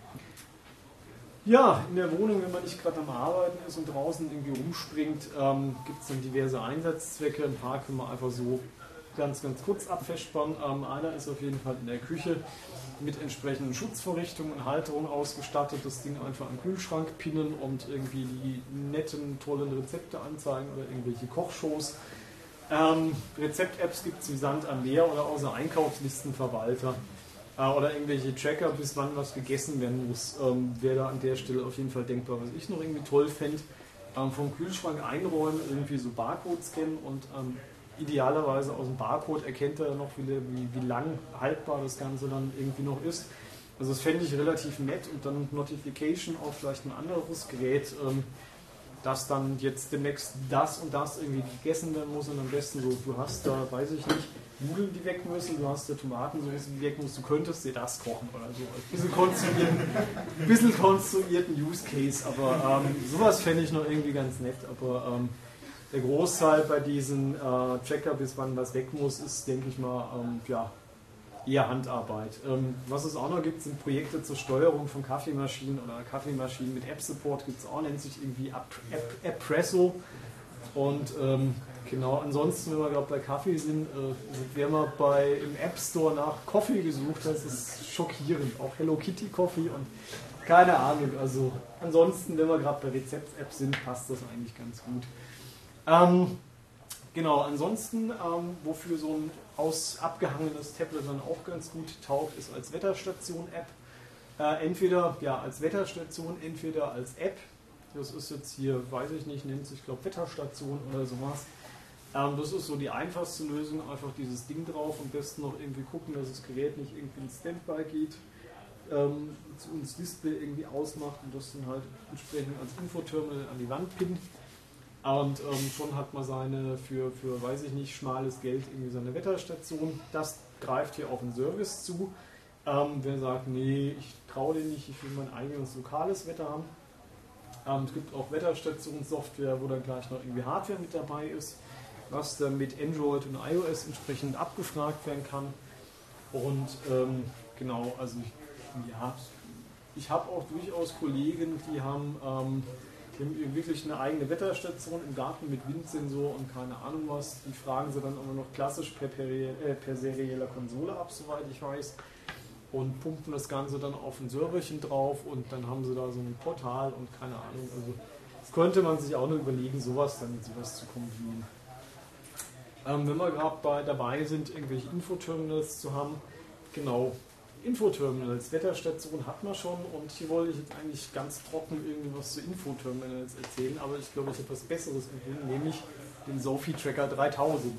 Ja, in der Wohnung, wenn man nicht gerade am Arbeiten ist und draußen irgendwie rumspringt, ähm, gibt es dann diverse Einsatzzwecke. Ein paar können wir einfach so ganz, ganz kurz abfestbaren. Ähm, einer ist auf jeden Fall in der Küche mit entsprechenden Schutzvorrichtungen und Halterungen ausgestattet. Das Ding einfach am Kühlschrank pinnen und irgendwie die netten, tollen Rezepte anzeigen oder irgendwelche Kochshows. Ähm, Rezept-Apps gibt es wie Sand am Meer oder außer Einkaufslistenverwalter äh, oder irgendwelche Tracker, bis wann was gegessen werden muss. Ähm, Wäre da an der Stelle auf jeden Fall denkbar. Was ich noch irgendwie toll fände, ähm, vom Kühlschrank einräumen, irgendwie so Barcode scannen und ähm, idealerweise aus dem Barcode erkennt er noch, wie, wie, wie lang haltbar das Ganze dann irgendwie noch ist. Also das fände ich relativ nett und dann Notification auf vielleicht ein anderes Gerät, ähm, dass dann jetzt demnächst das und das irgendwie gegessen werden muss und am besten so, du hast da, weiß ich nicht, Nudeln, die weg müssen, du hast da Tomatensauce, die weg muss, du könntest dir das kochen oder so. Ein bisschen konstruierten, ein bisschen konstruierten Use Case, aber ähm, sowas fände ich noch irgendwie ganz nett, aber ähm, der Großteil bei diesen äh, Tracker, bis wann was weg muss, ist, denke ich mal, ähm, ja, eher Handarbeit. Ähm, was es auch noch gibt, sind Projekte zur Steuerung von Kaffeemaschinen oder Kaffeemaschinen mit App-Support gibt es auch, nennt sich irgendwie Appresso. Und ähm, genau, ansonsten, wenn wir gerade bei Kaffee sind, äh, wer mal bei, im App Store nach Coffee gesucht hat, ist schockierend. Auch Hello Kitty Coffee und keine Ahnung. Also ansonsten, wenn wir gerade bei Rezept-Apps sind, passt das eigentlich ganz gut. Ähm, genau, ansonsten, ähm, wofür so ein aus abgehangenes Tablet dann auch ganz gut taugt, ist als Wetterstation-App. Äh, entweder ja, als Wetterstation, entweder als App. Das ist jetzt hier, weiß ich nicht, nennt sich, glaube Wetterstation oder sowas. Ähm, das ist so die einfachste Lösung, einfach dieses Ding drauf und am besten noch irgendwie gucken, dass das Gerät nicht irgendwie in Standby geht, ähm, und das Display irgendwie ausmacht und das dann halt entsprechend als Infoterminal an die Wand pinnt. Und ähm, schon hat man seine, für, für, weiß ich nicht, schmales Geld irgendwie seine Wetterstation. Das greift hier auf den Service zu. Ähm, wer sagt, nee, ich traue dir nicht, ich will mein eigenes lokales Wetter haben. Ähm, es gibt auch Wetterstationssoftware, wo dann gleich noch irgendwie Hardware mit dabei ist, was dann mit Android und iOS entsprechend abgefragt werden kann. Und ähm, genau, also ich, ja, ich habe auch durchaus Kollegen, die haben... Ähm, Die haben wirklich eine eigene Wetterstation im Garten mit Windsensor und keine Ahnung was. Die fragen sie dann aber noch klassisch per, per, äh, per serieller Konsole ab, soweit ich weiß. Und pumpen das Ganze dann auf ein Serverchen drauf und dann haben sie da so ein Portal und keine Ahnung. Also das könnte man sich auch noch überlegen, sowas dann mit sowas zu kombinieren. Ähm, wenn wir gerade dabei sind, irgendwelche Infoterminals zu haben, genau. Infoterminals, Wetterstation hat man schon und hier wollte ich jetzt eigentlich ganz trocken irgendwas zu Infoterminals erzählen, aber ich glaube, ich habe etwas Besseres gefunden, nämlich den Sophie Tracker dreitausend.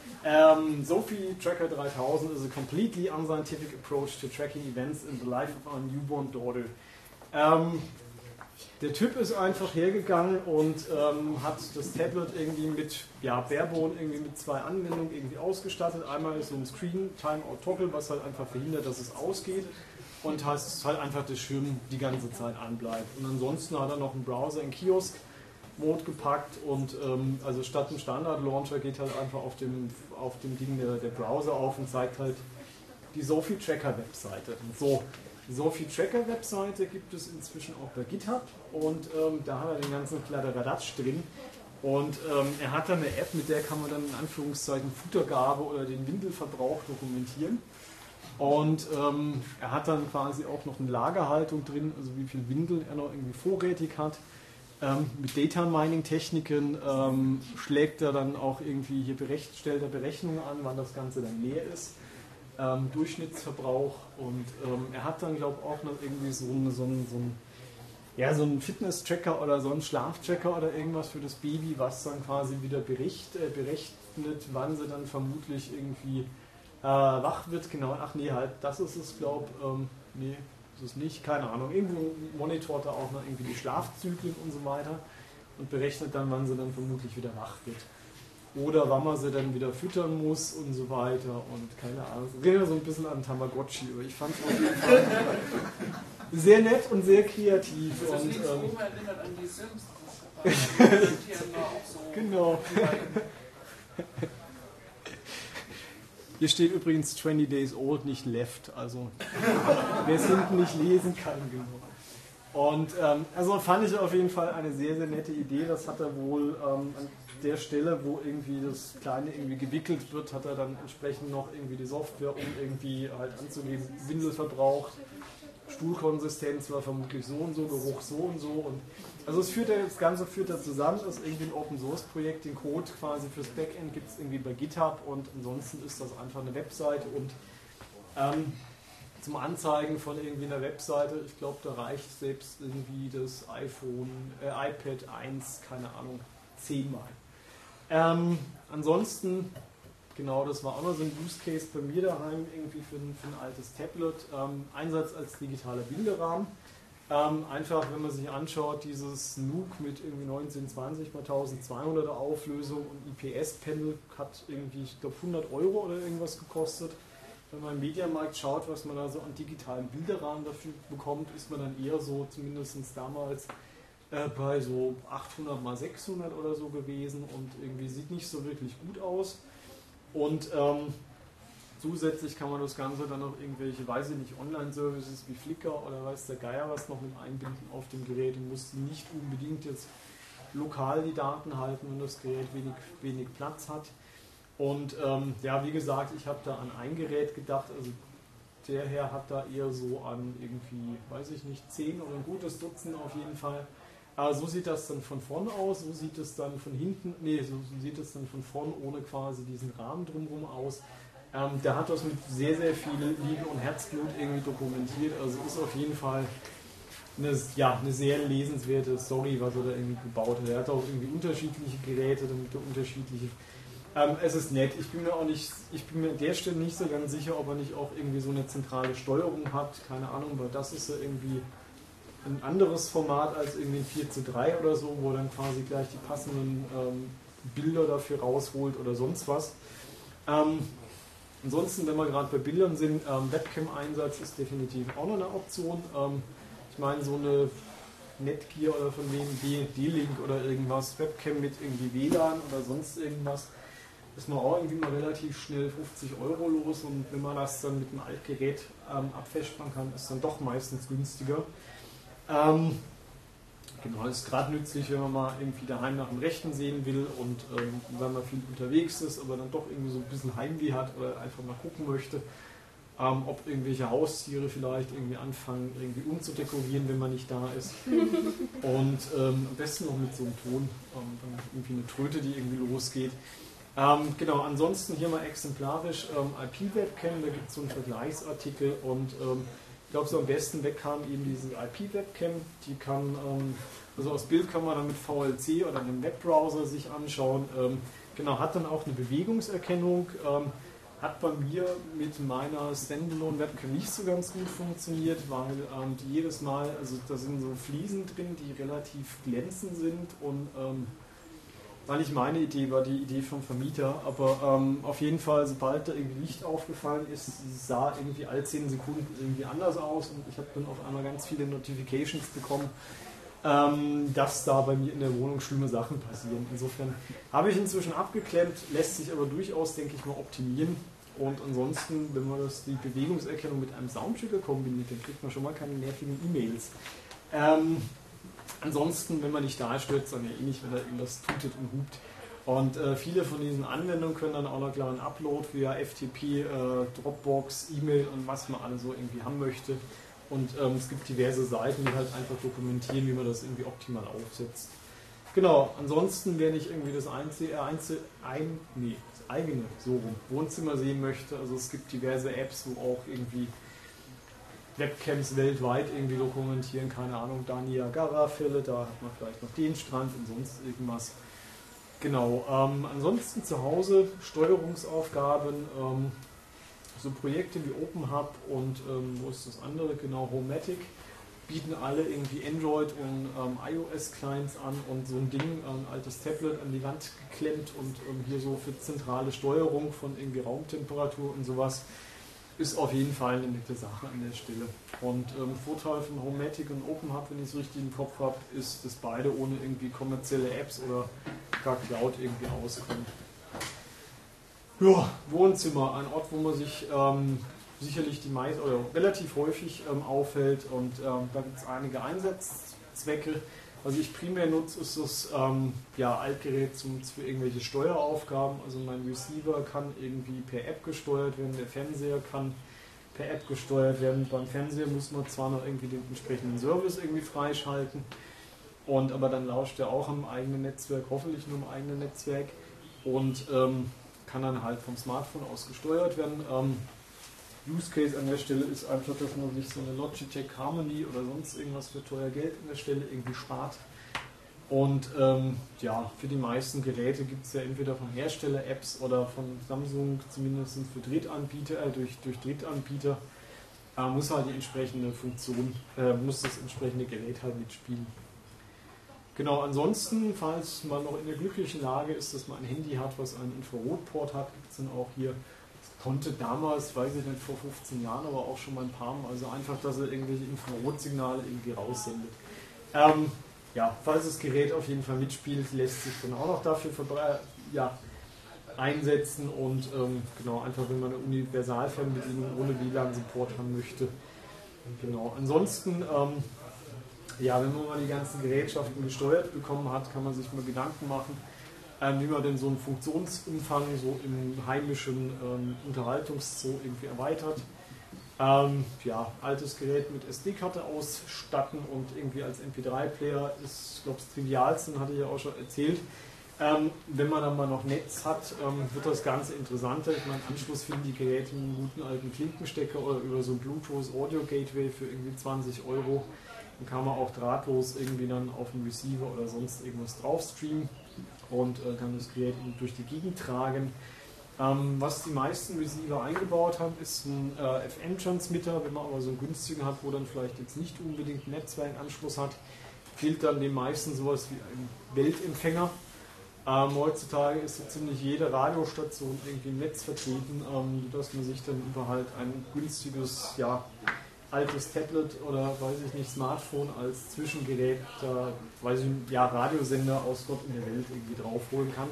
Um, Sophie Tracker dreitausend is a completely unscientific approach to tracking events in the life of our newborn daughter. Um, Der Typ ist einfach hergegangen und ähm, hat das Tablet irgendwie mit ja, Barebone irgendwie mit zwei Anwendungen irgendwie ausgestattet. Einmal ist so ein Screen-Timeout-Toggle, was halt einfach verhindert, dass es ausgeht und heißt halt einfach, das Schirm die ganze Zeit anbleibt. Und ansonsten hat er noch einen Browser in Kiosk-Mode gepackt und ähm, also statt einem Standard-Launcher geht halt einfach auf dem, auf dem Ding der, der Browser auf und zeigt halt die Sophie Tracker Webseite. So, die Sophie Tracker Webseite gibt es inzwischen auch bei GitHub und ähm, da hat er den ganzen Kladderadatsch drin. Und ähm, er hat dann eine App, mit der kann man dann in Anführungszeichen Futtergabe oder den Windelverbrauch dokumentieren. Und ähm, er hat dann quasi auch noch eine Lagerhaltung drin, also wie viel Windeln er noch irgendwie vorrätig hat. Ähm, mit Data Mining Techniken ähm, schlägt er dann auch irgendwie hier berecht, stellt er Berechnungen an, wann das Ganze dann leer ist. Ähm, Durchschnittsverbrauch und ähm, er hat dann glaube ich auch noch irgendwie so einen so so ein, ja, so ein Fitness-Tracker oder so ein Schlaftracker oder irgendwas für das Baby, was dann quasi wieder bericht, äh, berechnet, wann sie dann vermutlich irgendwie äh, wach wird. Genau, ach nee, halt, das ist es, glaube ich. Ähm, nee, das ist nicht, keine Ahnung. Irgendwo monitort er auch noch irgendwie die Schlafzyklen und so weiter und berechnet dann, wann sie dann vermutlich wieder wach wird. Oder wann man sie dann wieder füttern muss und so weiter und keine Ahnung. Ich rede so ein bisschen an Tamagotchi, aber ich fand es auf jeden Fall sehr nett und sehr kreativ. Das und, links ähm, oben erinnert an die Sims. So genau. Hier steht übrigens twenty days old, nicht left. Also wer es hinten nicht lesen kann, genau. Und ähm, also fand ich auf jeden Fall eine sehr, sehr nette Idee. Das hat er wohl ähm, an der Stelle, wo irgendwie das Kleine irgendwie gewickelt wird, hat er dann entsprechend noch irgendwie die Software, um irgendwie halt anzugeben, Windelverbrauch, Stuhlkonsistenz war vermutlich so und so, Geruch so und so. Und also es führt ja, das Ganze führt da zusammen, das ist irgendwie ein Open Source Projekt, den Code quasi fürs Backend gibt es irgendwie bei GitHub und ansonsten ist das einfach eine Webseite und ähm, zum Anzeigen von irgendwie einer Webseite, ich glaube, da reicht selbst irgendwie das iPhone, äh, iPad eins, keine Ahnung, zehnmal. Ähm, ansonsten, genau, das war auch noch so ein Use Case bei mir daheim, irgendwie für ein, für ein altes Tablet, ähm, Einsatz als digitaler Bilderrahmen. Ähm, einfach, wenn man sich anschaut, dieses Nuke mit irgendwie neunzehnhundertzwanzig mal eintausendzweihunderter Auflösung und I P S-Panel hat irgendwie, ich glaube, hundert Euro oder irgendwas gekostet. Wenn man im Mediamarkt schaut, was man da so an digitalen Bilderrahmen dafür bekommt, ist man dann eher so, zumindest damals, äh, bei so achthundert mal sechshundert oder so gewesen und irgendwie sieht nicht so wirklich gut aus. Und ähm, zusätzlich kann man das Ganze dann noch irgendwelche, weiß ich nicht, Online-Services wie Flickr oder weiß der Geier was noch mit einbinden auf dem Gerät und muss nicht unbedingt jetzt lokal die Daten halten, wenn das Gerät wenig, wenig Platz hat. Und ähm, ja, wie gesagt, ich habe da an ein Gerät gedacht, also der Herr hat da eher so an irgendwie, weiß ich nicht, zehn oder ein gutes Dutzend auf jeden Fall. Aber so sieht das dann von vorn aus, so sieht es dann von hinten, nee, so sieht es dann von vorn ohne quasi diesen Rahmen drumherum aus. Ähm, der hat das mit sehr, sehr viel Liebe und Herzblut irgendwie dokumentiert, also ist auf jeden Fall eine, ja, eine sehr lesenswerte Story, was er da irgendwie gebaut hat. Er hat auch irgendwie unterschiedliche Geräte, damit er unterschiedliche... Ähm, es ist nett, ich bin mir auch nicht, ich bin mir an der Stelle nicht so ganz sicher, ob er nicht auch irgendwie so eine zentrale Steuerung hat, keine Ahnung, weil das ist ja irgendwie ein anderes Format als irgendwie ein vier zu drei oder so, wo er dann quasi gleich die passenden ähm, Bilder dafür rausholt oder sonst was. Ähm, ansonsten, wenn wir gerade bei Bildern sind, ähm, Webcam-Einsatz ist definitiv auch noch eine Option. Ähm, ich meine, so eine Netgear oder von wem D D-Link oder irgendwas, Webcam mit irgendwie W L A N oder sonst irgendwas, ist man auch irgendwie mal relativ schnell fünfzig Euro los und wenn man das dann mit einem Altgerät ähm, abfestern kann, ist dann doch meistens günstiger. Ähm, genau, das ist gerade nützlich, wenn man mal irgendwie daheim nach dem Rechten sehen will und ähm, wenn man viel unterwegs ist, aber dann doch irgendwie so ein bisschen Heimweh hat oder einfach mal gucken möchte, ähm, ob irgendwelche Haustiere vielleicht irgendwie anfangen, irgendwie umzudekorieren, wenn man nicht da ist. Und ähm, am besten noch mit so einem Ton, ähm, dann irgendwie eine Tröte, die irgendwie losgeht. Ähm, genau, ansonsten hier mal exemplarisch ähm, I P-Webcam, da gibt es so einen Vergleichsartikel und ähm, ich glaube, so am besten weg kam eben diese I P-Webcam, die kann, ähm, also aus Bild kann man dann mit V L C oder einem Webbrowser sich anschauen, ähm, genau, hat dann auch eine Bewegungserkennung, ähm, hat bei mir mit meiner Standalone-Webcam nicht so ganz gut funktioniert, weil ähm, die jedes Mal, also da sind so Fliesen drin, die relativ glänzend sind und ähm, war nicht meine Idee, war die Idee vom Vermieter, aber ähm, auf jeden Fall, sobald da irgendwie Licht aufgefallen ist, sah irgendwie alle zehn Sekunden irgendwie anders aus und ich habe dann auf einmal ganz viele Notifications bekommen, ähm, dass da bei mir in der Wohnung schlimme Sachen passieren. Insofern habe ich inzwischen abgeklemmt, lässt sich aber durchaus, denke ich mal, optimieren. Und ansonsten, wenn man das, die Bewegungserkennung mit einem Soundtrigger kombiniert, dann kriegt man schon mal keine nervigen E-Mails. Ähm, ansonsten, wenn man nicht da stört, dann ja eh nicht, wenn er irgendwas tutet und hupt. Und äh, viele von diesen Anwendungen können dann auch noch klar einen Upload via F T P, äh, Dropbox, E-Mail und was man alles so irgendwie haben möchte. Und ähm, es gibt diverse Seiten, die halt einfach dokumentieren, wie man das irgendwie optimal aufsetzt. Genau, ansonsten, wenn ich irgendwie das Einzel, äh, Einzel, ein, nee, das eigene so rum, Wohnzimmer sehen möchte, also es gibt diverse Apps, wo auch irgendwie Webcams weltweit irgendwie dokumentieren, keine Ahnung, da Niagara-Fälle, da hat man vielleicht noch den Strand und sonst irgendwas. Genau, ähm, ansonsten zu Hause Steuerungsaufgaben, ähm, so Projekte wie OpenHub und ähm, wo ist das andere, genau, Homematic, bieten alle irgendwie Android und ähm, iOS-Clients an und so ein Ding, ein altes Tablet an die Wand geklemmt und ähm, hier so für zentrale Steuerung von irgendwie Raumtemperatur und sowas ist auf jeden Fall eine nette Sache an der Stelle. Und ähm, Vorteil von Homematic und OpenHub, wenn ich es richtig im Kopf habe, ist, dass beide ohne irgendwie kommerzielle Apps oder gar Cloud irgendwie auskommen. Ja, Wohnzimmer, ein Ort, wo man sich ähm, sicherlich die meist oder relativ häufig ähm, aufhält und ähm, da gibt es einige Einsatzzwecke. Was ich primär nutze, ist das ähm, ja, Altgerät zum, für irgendwelche Steueraufgaben. Also mein Receiver kann irgendwie per App gesteuert werden, der Fernseher kann per App gesteuert werden. Beim Fernseher muss man zwar noch irgendwie den entsprechenden Service irgendwie freischalten, und aber dann lauscht er auch im eigenen Netzwerk, hoffentlich nur im eigenen Netzwerk und ähm, kann dann halt vom Smartphone aus gesteuert werden. Ähm, Use Case an der Stelle ist einfach, dass man sich so eine Logitech Harmony oder sonst irgendwas für teuer Geld an der Stelle irgendwie spart. Und ähm, ja, für die meisten Geräte gibt es ja entweder von Hersteller-Apps oder von Samsung zumindest für Drittanbieter, äh, durch, durch Drittanbieter, äh, muss halt die entsprechende Funktion, äh, muss das entsprechende Gerät halt mitspielen. Genau, ansonsten, falls man noch in der glücklichen Lage ist, dass man ein Handy hat, was einen Infrarotport hat, gibt es dann auch hier, konnte damals, weiß ich nicht, vor fünfzehn Jahren, aber auch schon mal ein paar Mal, also einfach, dass er irgendwelche Infrarotsignale irgendwie raussendet. Ähm, ja, falls das Gerät auf jeden Fall mitspielt, lässt sich dann auch noch dafür ja, einsetzen und ähm, genau, einfach wenn man eine Universalfernbedienung ohne W L A N-Support haben möchte. Genau, ansonsten, ähm, ja, wenn man mal die ganzen Gerätschaften gesteuert bekommen hat, kann man sich mal Gedanken machen, wie man denn so einen Funktionsumfang so im heimischen ähm, Unterhaltungszoo irgendwie erweitert. Ähm, ja, altes Gerät mit S D-Karte ausstatten und irgendwie als M P drei Player ist, ich glaube, das Trivialste, hatte ich ja auch schon erzählt. Ähm, wenn man dann mal noch Netz hat, ähm, wird das Ganze interessanter. Ich meine, Anschluss finden die Geräte mit einem guten alten Klinkenstecker oder über so ein Bluetooth Audio Gateway für irgendwie zwanzig Euro. Dann kann man auch drahtlos irgendwie dann auf dem Receiver oder sonst irgendwas drauf streamen und äh, kann das Gerät durch die Gegend tragen. Ähm, was die meisten Receiver eingebaut haben, ist ein äh, F M-Transmitter. Wenn man aber so einen günstigen hat, wo dann vielleicht jetzt nicht unbedingt einen Netzwerkanschluss hat, fehlt dann den meisten sowas wie ein Weltempfänger. Ähm, heutzutage ist so ziemlich jede Radiostation irgendwie im Netz vertreten, ähm, dass man sich dann über halt ein günstiges, ja, altes Tablet oder weiß ich nicht, Smartphone als Zwischengerät, da weiß ich, ja, Radiosender aus Gott in der Welt irgendwie draufholen kann.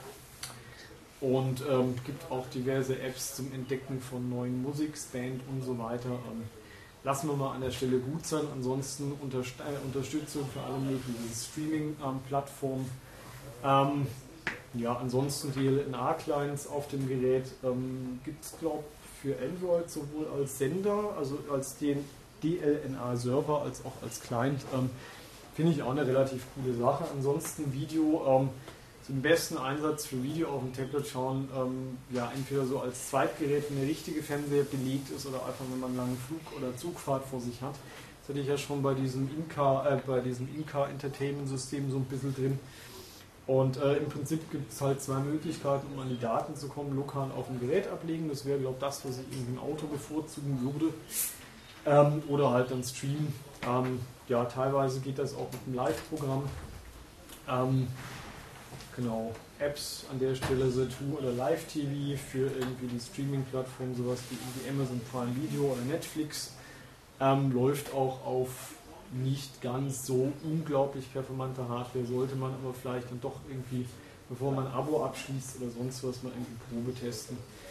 Und ähm, gibt auch diverse Apps zum Entdecken von neuen Musikbands und so weiter. Ähm, lassen wir mal an der Stelle gut sein. Ansonsten Unterst äh, Unterstützung für alle möglichen Streaming-Plattformen. Ähm, ja, ansonsten D L N A-Clients auf dem Gerät ähm, gibt es, glaube ich, für Android sowohl als Sender, also als den D L N A-Server, als auch als Client. Ähm, Finde ich auch eine relativ coole Sache. Ansonsten Video, ähm, zum besten Einsatz für Video auf dem Tablet schauen, ähm, ja, entweder so als Zweitgerät, wenn der richtige Fernseher belegt ist oder einfach, wenn man einen langen Flug- oder Zugfahrt vor sich hat. Das hatte ich ja schon bei diesem Inca, äh, bei diesem Inca Entertainment System so ein bisschen drin. Und äh, im Prinzip gibt es halt zwei Möglichkeiten, um an die Daten zu kommen. Lokal auf dem Gerät ablegen, das wäre, glaube ich, das, was ich irgendwie im Auto bevorzugen würde. Ähm, oder halt dann streamen. Ähm, ja, teilweise geht das auch mit einem Live-Programm. Ähm, genau, Apps an der Stelle, The Two oder Live-T V für irgendwie die Streaming-Plattformen, sowas wie irgendwie Amazon Prime Video oder Netflix. Ähm, läuft auch auf nicht ganz so unglaublich performante Hardware, sollte man aber vielleicht dann doch irgendwie, bevor man ein Abo abschließt oder sonst was, mal irgendwie Probe testen.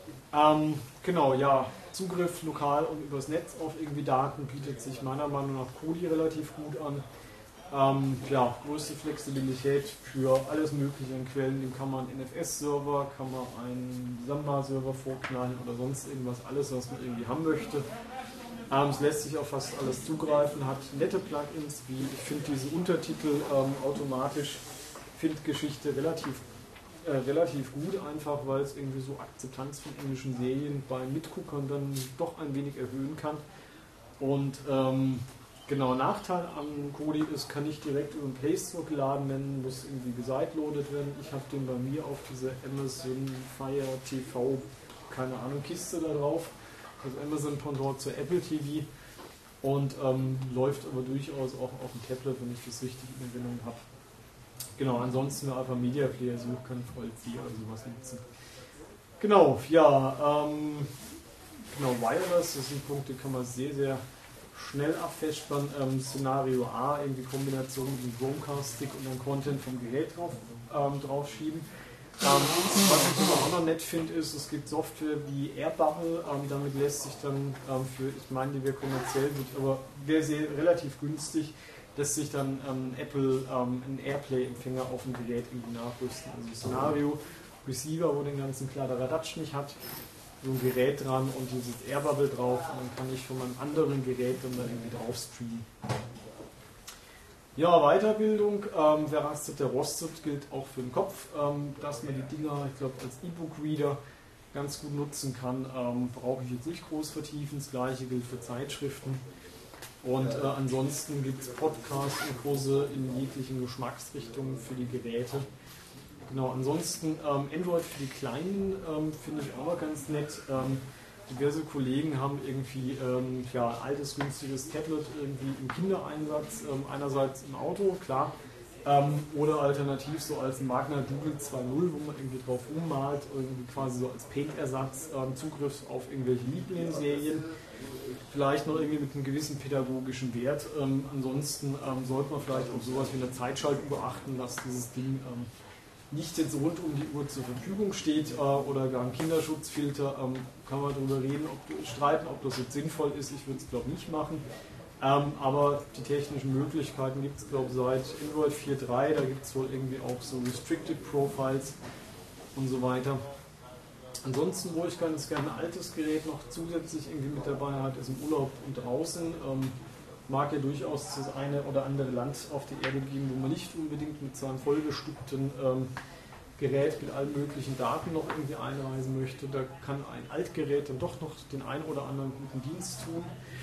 Ähm, genau, ja, Zugriff lokal und übers Netz auf irgendwie Daten bietet sich meiner Meinung nach Kodi relativ gut an. Ähm, ja, größte Flexibilität für alles mögliche an Quellen, dem kann man einen N F S-Server, kann man einen Samba-Server vorknallen oder sonst irgendwas, alles was man irgendwie haben möchte. Ähm, es lässt sich auf fast alles zugreifen, hat nette Plugins, wie ich finde diese Untertitel ähm, automatisch Find-Geschichte relativ, äh, relativ gut, einfach weil es irgendwie so Akzeptanz von englischen Serien bei Mitguckern dann doch ein wenig erhöhen kann. Und ähm, genau, Nachteil am Kodi ist, kann nicht direkt über den Play Store geladen werden, muss irgendwie gesideloadet werden. Ich habe den bei mir auf diese Amazon Fire T V, keine Ahnung, Kiste da drauf. Also Amazon Pendant zur Apple T V und ähm, läuft aber durchaus auch auf dem Tablet, wenn ich das richtig in Erinnerung habe. Genau, ansonsten wer einfach Media Player sucht, kann V L C oder sowas nutzen. Genau, ja, ähm, genau, Wireless, das sind Punkte, kann man sehr, sehr schnell abfestern. Ähm, Szenario A, irgendwie Kombination mit dem Chromecast-Stick und dann Content vom Gerät drauf, ähm, drauf schieben. Ähm, was ich auch noch nett finde, ist, es gibt Software wie AirBubble, ähm, damit lässt sich dann ähm, für, ich meine, die wäre kommerziell gut, aber wäre sehr relativ günstig, lässt sich dann ähm, Apple ähm, einen Airplay-Empfänger auf dem Gerät irgendwie nachrüsten. Also Szenario, Receiver, wo den ganzen Kladderadatsch nicht hat, so ein Gerät dran und dieses AirBubble drauf und dann kann ich von meinem anderen Gerät dann da irgendwie drauf streamen. Ja, Weiterbildung, ähm, wer rastet, der rostet, gilt auch für den Kopf, ähm, dass man die Dinger, ich glaube, als E-Book-Reader ganz gut nutzen kann, ähm, brauche ich jetzt nicht groß vertiefen, das gleiche gilt für Zeitschriften und äh, ansonsten gibt es Podcasts und Kurse in jeglichen Geschmacksrichtungen für die Geräte. Genau, ansonsten ähm, Android für die Kleinen ähm, finde ich auch mal ganz nett. Ähm, diverse Kollegen haben irgendwie ähm, ja, ein altes, günstiges Tablet irgendwie im Kindereinsatz, ähm, einerseits im Auto, klar, ähm, oder alternativ so als Magna Google zwei Punkt null, wo man irgendwie drauf ummalt, irgendwie quasi so als Paint-Ersatz ähm, Zugriff auf irgendwelche Lieblingsserien, vielleicht noch irgendwie mit einem gewissen pädagogischen Wert. Ähm, ansonsten ähm, sollte man vielleicht auch sowas wie eine Zeitschaltuhr beachten, dass dieses Ding ähm, nicht jetzt rund um die Uhr zur Verfügung steht äh, oder gar ein Kinderschutzfilter, ähm, kann man darüber reden, ob, streiten, ob das jetzt sinnvoll ist. Ich würde es glaube ich nicht machen. Ähm, aber die technischen Möglichkeiten gibt es glaube ich seit Android vier Punkt drei, da gibt es wohl irgendwie auch so Restricted Profiles und so weiter. Ansonsten, wo ich ganz gerne ein altes Gerät noch zusätzlich irgendwie mit dabei hat, ist im Urlaub und draußen. Ähm, mag ja durchaus das eine oder andere Land auf die Erde geben, wo man nicht unbedingt mit seinem vollgestückten ähm, Gerät mit allen möglichen Daten noch irgendwie einreisen möchte. Da kann ein Altgerät dann doch noch den einen oder anderen guten Dienst tun.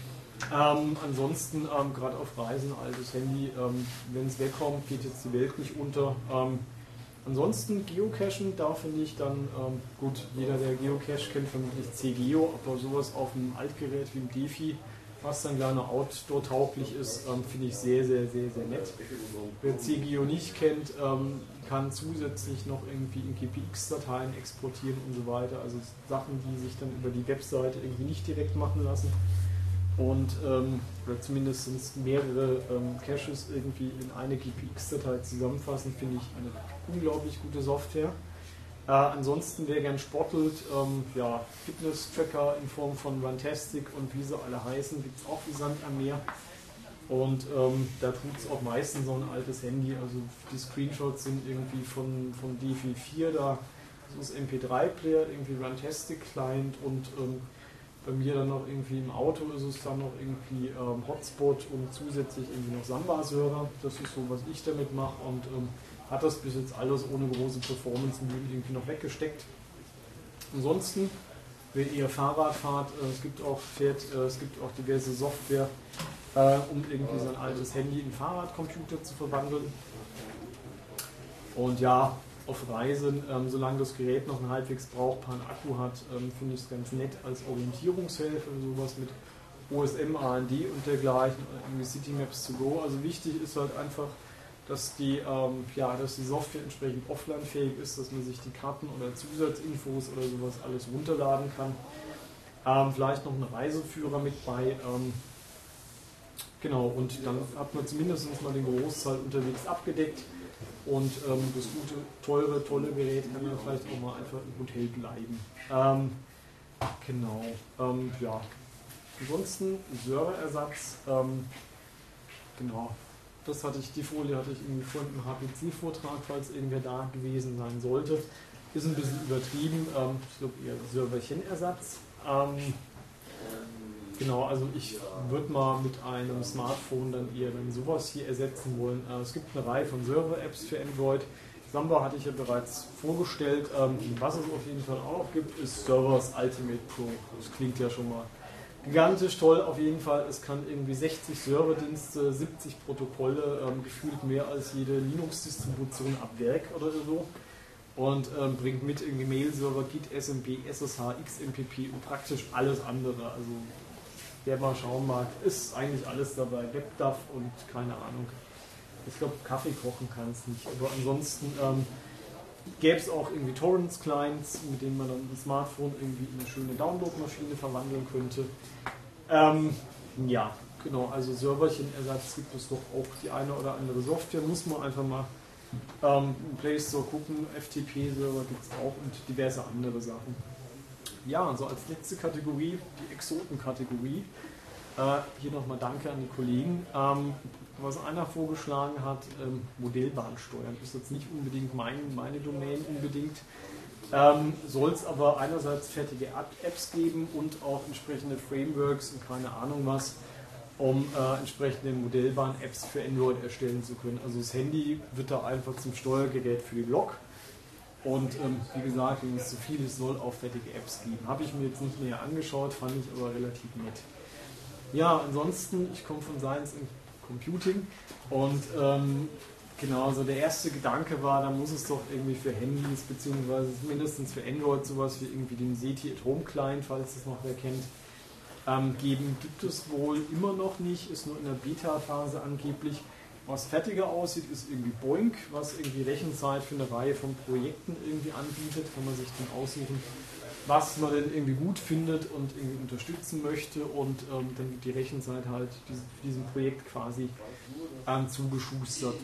Ähm, ansonsten, ähm, gerade auf Reisen, altes Handy, ähm, wenn es wegkommt, geht jetzt die Welt nicht unter. Ähm, ansonsten Geocachen, da finde ich dann, ähm, gut, jeder der Geocache kennt vermutlich C-Geo, aber sowas auf einem Altgerät wie dem Defi, was dann kleiner Outdoor-tauglich ist, ähm, finde ich sehr, sehr, sehr, sehr nett. Wer C-Geo nicht kennt, ähm, kann zusätzlich noch irgendwie in G P X-Dateien exportieren und so weiter. Also Sachen, die sich dann über die Webseite irgendwie nicht direkt machen lassen. Und ähm, oder zumindest mehrere ähm, Caches irgendwie in eine G P X-Datei zusammenfassen, finde ich eine unglaublich gute Software. Äh, ansonsten, wer gern sportelt, ähm, ja, Fitness-Tracker in Form von Runtastic und wie sie alle heißen, gibt es auch wie Sand am Meer. Und ähm, da tut es auch meistens so ein altes Handy. Also die Screenshots sind irgendwie von, von D V vier, da ist das M P drei Player, irgendwie Runtastic Client und ähm, bei mir dann noch irgendwie im Auto ist es dann noch irgendwie ähm, Hotspot und zusätzlich irgendwie noch Samba-Server. Das ist so, was ich damit mache und ähm, hat das bis jetzt alles ohne große Performance irgendwie noch weggesteckt. Ansonsten, wer eher Fahrrad fahrt, äh, es gibt auch fährt, äh, es gibt auch diverse Software, äh, um irgendwie sein altes Handy in Fahrradcomputer zu verwandeln. Und ja, auf Reisen, ähm, solange das Gerät noch einen halbwegs brauchbaren Akku hat, ähm, finde ich es ganz nett als Orientierungshilfe, sowas mit O S M, A N D und dergleichen, irgendwie Citymaps to go. Also wichtig ist halt einfach, dass die, ähm, ja, dass die Software entsprechend offline-fähig ist, dass man sich die Karten oder Zusatzinfos oder sowas alles runterladen kann. Ähm, vielleicht noch einen Reiseführer mit bei. Ähm, genau, und dann hat man zumindest mal den Großteil unterwegs abgedeckt. Und ähm, das gute, teure, tolle Gerät kann man vielleicht auch mal einfach im Hotel bleiben. Ähm, Genau. Ähm, ja. Ansonsten Serverersatz. Ähm, genau. Das hatte ich, die Folie hatte ich irgendwie vorhin im H P C-Vortrag, falls irgendwer da gewesen sein sollte. Ist ein bisschen übertrieben. Ähm, ich glaube eher Serverchenersatz. Ähm, genau, also ich würde mal mit einem Smartphone dann eher dann sowas hier ersetzen wollen. Äh, es gibt eine Reihe von Server-Apps für Android. Samba hatte ich ja bereits vorgestellt. Ähm, was es auf jeden Fall auch noch gibt, ist Servers Ultimate Pro. Das klingt ja schon mal gigantisch toll auf jeden Fall. Es kann irgendwie sechzig Serverdienste, siebzig Protokolle, ähm, gefühlt mehr als jede Linux-Distribution ab Werk oder so. Und ähm, bringt mit irgendwie Mail-Server, Git, S M B, S S H, X M P P und praktisch alles andere. Also wer mal schauen mag, ist eigentlich alles dabei. WebDAV und keine Ahnung. Ich glaube, Kaffee kochen kann es nicht. Aber ansonsten ähm, gäbe es auch irgendwie Torrents-Clients, mit denen man dann ein Smartphone irgendwie in eine schöne Download-Maschine verwandeln könnte. Ähm, ja, genau, also Serverchenersatz gibt es doch auch die eine oder andere Software, muss man einfach mal ähm, im Play Store gucken. F T P-Server gibt es auch und diverse andere Sachen. Ja, also als letzte Kategorie, die Exoten-Kategorie. Äh, hier nochmal Danke an die Kollegen. Ähm, was einer vorgeschlagen hat, ähm, Modellbahnsteuern, ist jetzt nicht unbedingt mein, meine Domain unbedingt. Ähm, soll es aber einerseits fertige Apps geben und auch entsprechende Frameworks und keine Ahnung was, um äh, entsprechende Modellbahn-Apps für Android erstellen zu können. Also das Handy wird da einfach zum Steuergerät für die Lok. Und ähm, wie gesagt, wenn es zu viel ist, soll auch fertige Apps geben. Habe ich mir jetzt nicht näher angeschaut, fand ich aber relativ nett. Ja, ansonsten, ich komme von Science in Computing und ähm, genau, so der erste Gedanke war, da muss es doch irgendwie für Handys beziehungsweise mindestens für Android sowas wie irgendwie den SETI at Home Client, falls es noch wer kennt, ähm, geben. Gibt es wohl immer noch nicht, ist nur in der Beta-Phase angeblich. Was fertiger aussieht, ist irgendwie Boink, was irgendwie Rechenzeit für eine Reihe von Projekten irgendwie anbietet, kann man sich dann aussuchen, was man denn irgendwie gut findet und irgendwie unterstützen möchte und ähm, dann wird die Rechenzeit halt diesem, diesem Projekt quasi ähm, zugeschustert.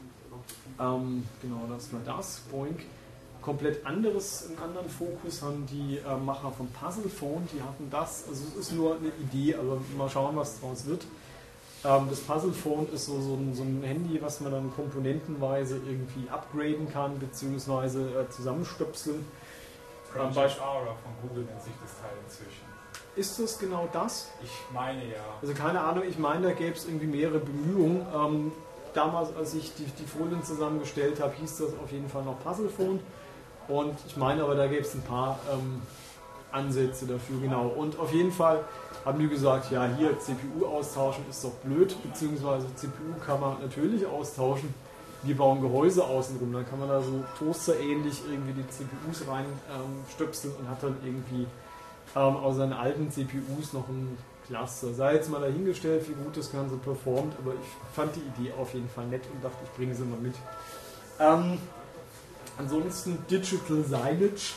Ähm, genau, das war das, Boink. Komplett anderes, einen anderen Fokus haben die äh, Macher von Puzzlephone, die hatten das, also es ist nur eine Idee, aber mal schauen, was daraus wird. Ähm, das Puzzlephone ist so, so, ein, so ein Handy, was man dann komponentenweise irgendwie upgraden kann, beziehungsweise äh, zusammenstöpseln. Project Aura von Google nennt sich das Teil inzwischen. Ist das genau das? Ich meine ja. Also keine Ahnung, ich meine, da gäbe es irgendwie mehrere Bemühungen. Ähm, damals, als ich die, die Folien zusammengestellt habe, hieß das auf jeden Fall noch Puzzlephone. Und ich meine aber, da gäbe es ein paar ähm, Ansätze dafür, genau. Und auf jeden Fall haben die gesagt, ja hier C P U austauschen ist doch blöd, beziehungsweise C P U kann man natürlich austauschen. Wir bauen Gehäuse außenrum, dann kann man da so Toaster-ähnlich irgendwie die C P Us reinstöpseln ähm, und hat dann irgendwie ähm, aus seinen alten C P Us noch ein Cluster. Sei jetzt mal dahingestellt, wie gut das Ganze performt, aber ich fand die Idee auf jeden Fall nett und dachte, ich bringe sie mal mit. Ähm, ansonsten Digital Signage.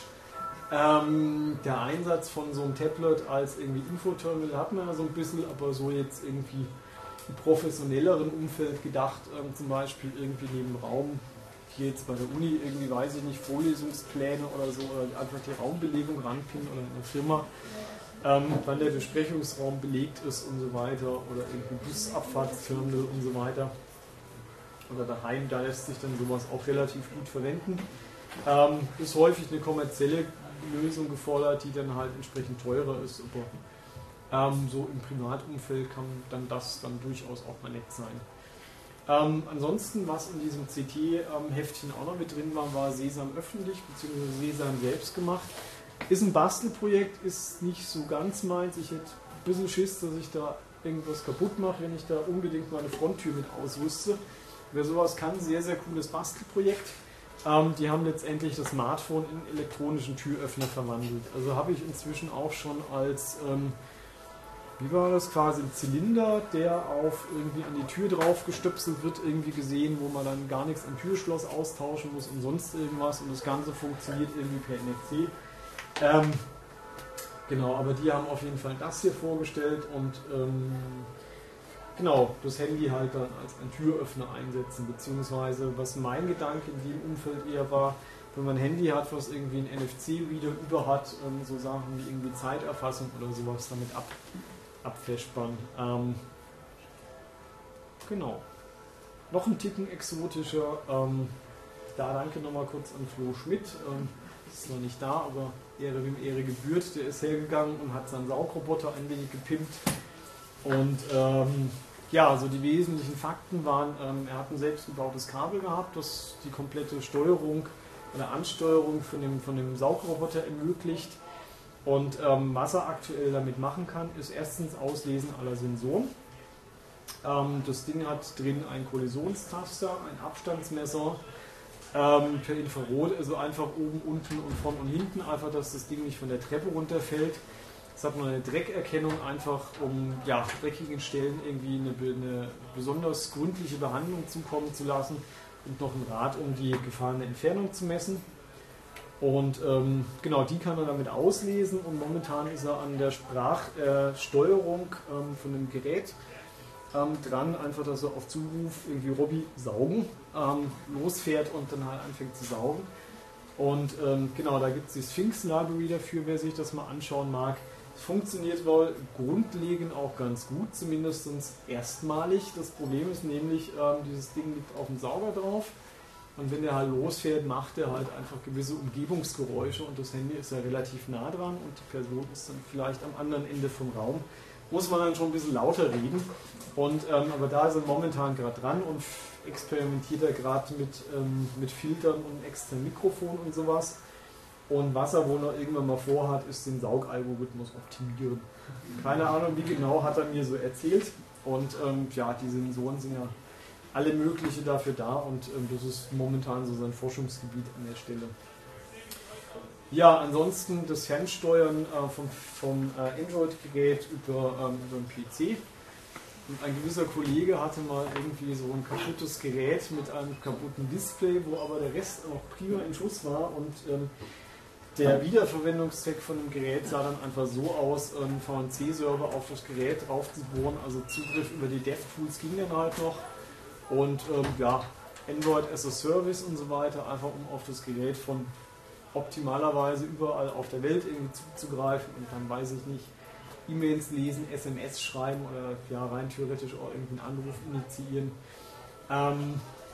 Ähm, der Einsatz von so einem Tablet als irgendwie Infoterminal hat man ja so ein bisschen, aber so jetzt irgendwie im professionelleren Umfeld gedacht, ähm, zum Beispiel irgendwie neben Raum, hier jetzt bei der Uni irgendwie, weiß ich nicht, Vorlesungspläne oder so, oder einfach die Raumbelegung ranpinnen oder in der Firma, ähm, wann der Besprechungsraum belegt ist und so weiter, oder irgendwie Busabfahrtsterminal und so weiter. Oder daheim, da lässt sich dann sowas auch relativ gut verwenden. Ähm, ist häufig eine kommerzielle Lösung gefordert, die dann halt entsprechend teurer ist, aber ähm, so im Privatumfeld kann dann das dann durchaus auch mal nett sein. Ähm, ansonsten, was in diesem C T-Heftchen auch noch mit drin war, war Sesam öffentlich, beziehungsweise Sesam selbst gemacht. Ist ein Bastelprojekt, ist nicht so ganz meins. Ich hätte ein bisschen Schiss, dass ich da irgendwas kaputt mache, wenn ich da unbedingt meine Fronttür mit ausrüste. Wer sowas kann, sehr, sehr cooles Bastelprojekt. Ähm, die haben letztendlich das Smartphone in elektronischen Türöffner verwandelt. Also habe ich inzwischen auch schon als, ähm, wie war das, quasi ein Zylinder, der auf irgendwie an die Tür drauf gestöpselt wird, irgendwie gesehen, wo man dann gar nichts am Türschloss austauschen muss und sonst irgendwas. Und das Ganze funktioniert irgendwie per N F C. Ähm, genau, aber die haben auf jeden Fall das hier vorgestellt und ähm, genau, das Handy halt dann als ein Türöffner einsetzen, beziehungsweise was mein Gedanke in dem Umfeld eher war, wenn man ein Handy hat, was irgendwie ein N F C-Reader über hat, ähm, so Sachen wie irgendwie Zeiterfassung oder sowas damit ab, abflashbaren. Ähm, genau. Noch ein Ticken exotischer. Ähm, da danke nochmal kurz an Flo Schmidt. Ähm, ist noch nicht da, aber Ehre wem Ehre gebührt. Der ist hergegangen und hat seinen Saugroboter ein wenig gepimpt. Und ähm, ja, also die wesentlichen Fakten waren, ähm, er hat ein selbstgebautes Kabel gehabt, das die komplette Steuerung oder Ansteuerung von dem, von dem Saugroboter ermöglicht. Und ähm, was er aktuell damit machen kann, ist erstens Auslesen aller Sensoren. Ähm, das Ding hat drin einen Kollisionstaster, ein Abstandsmesser, ähm, per Infrarot, also einfach oben, unten und vorn und hinten, einfach, dass das Ding nicht von der Treppe runterfällt. Es hat noch eine Dreckerkennung, einfach um ja, dreckigen Stellen irgendwie eine, eine besonders gründliche Behandlung zukommen zu lassen und noch ein Rad, um die gefahrene Entfernung zu messen. Und ähm, genau, die kann er damit auslesen und momentan ist er an der Sprachsteuerung äh, ähm, von dem Gerät ähm, dran, einfach, dass er auf Zuruf irgendwie Robby saugen ähm, losfährt und dann halt anfängt zu saugen. Und ähm, genau, da gibt es die Sphinx Library dafür, wer sich das mal anschauen mag. Es funktioniert wohl grundlegend auch ganz gut, zumindest erstmalig. Das Problem ist nämlich, ähm, dieses Ding liegt auf dem Sauger drauf und wenn der halt losfährt, macht er halt einfach gewisse Umgebungsgeräusche und das Handy ist ja relativ nah dran und die Person ist dann vielleicht am anderen Ende vom Raum. Muss man dann schon ein bisschen lauter reden. Und, ähm, aber da ist er momentan gerade dran und experimentiert er gerade mit, ähm, mit Filtern und extra Mikrofon und sowas. Und was er wohl noch irgendwann mal vorhat, ist den Saugalgorithmus optimieren. Keine Ahnung, wie genau, hat er mir so erzählt. Und ähm, ja, die Sensoren sind ja alle mögliche dafür da und ähm, das ist momentan so sein Forschungsgebiet an der Stelle. Ja, ansonsten das Fernsteuern äh, vom, vom äh, Android-Gerät über, ähm, über den P C. Und ein gewisser Kollege hatte mal irgendwie so ein kaputtes Gerät mit einem kaputten Display, wo aber der Rest auch prima in Schuss war und ähm, der Wiederverwendungszweck von dem Gerät sah dann einfach so aus, einen V N C-Server auf das Gerät drauf zu bohren, also Zugriff über die DevTools ging dann halt noch und ähm, ja, Android as a Service und so weiter, einfach um auf das Gerät von optimalerweise überall auf der Welt irgendwie zuzugreifen und dann weiß ich nicht, E-Mails lesen, S M S schreiben oder ja rein theoretisch auch irgendeinen Anruf initiieren. Ähm,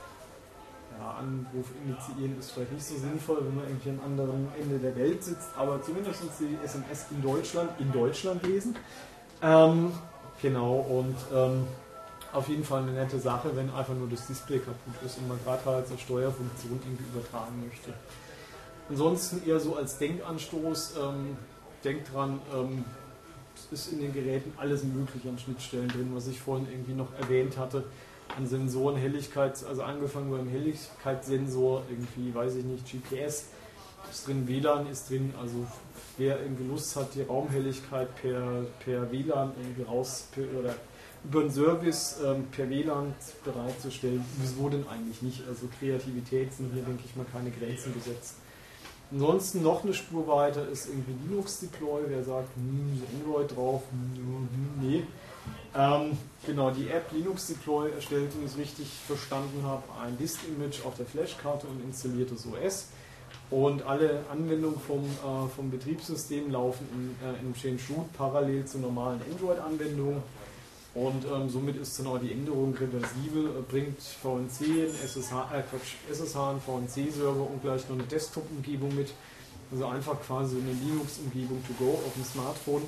ja, Anruf initiieren ist vielleicht nicht so sinnvoll, wenn man irgendwie am anderen Ende der Welt sitzt, aber zumindest die S M S in Deutschland, in Deutschland lesen. Ähm, genau, und ähm, auf jeden Fall eine nette Sache, wenn einfach nur das Display kaputt ist und man gerade halt als Steuerfunktion irgendwie übertragen möchte. Ansonsten eher so als Denkanstoß, ähm, denkt dran, ähm, es ist in den Geräten alles mögliche an Schnittstellen drin, was ich vorhin irgendwie noch erwähnt hatte, an Sensoren, Helligkeit, also angefangen beim Helligkeitssensor, irgendwie, weiß ich nicht, G P S ist drin, W L A N ist drin, also wer irgendwie Lust hat, die Raumhelligkeit per, per W L A N irgendwie raus, per, oder über einen Service ähm, per W L A N bereitzustellen, wieso denn eigentlich nicht, also Kreativität sind hier, denke ich mal, keine Grenzen gesetzt. Ansonsten noch eine Spur weiter ist irgendwie Linux Deploy, wer sagt, hm, Android drauf, hm, hm, nee. Ähm, genau, die App Linux Deploy erstellt, wenn ich es richtig verstanden habe, ein Disk-Image auf der Flashkarte und installiert das O S. Und alle Anwendungen vom, äh, vom Betriebssystem laufen in, äh, in Change Root parallel zu normalen Android-Anwendungen. Und ähm, somit ist dann auch die Änderung reversibel, äh, bringt V N C, S S H, äh, Quatsch, S S H, einen V N C-Server und gleich noch eine Desktop-Umgebung mit. Also einfach quasi eine Linux-Umgebung to go auf dem Smartphone.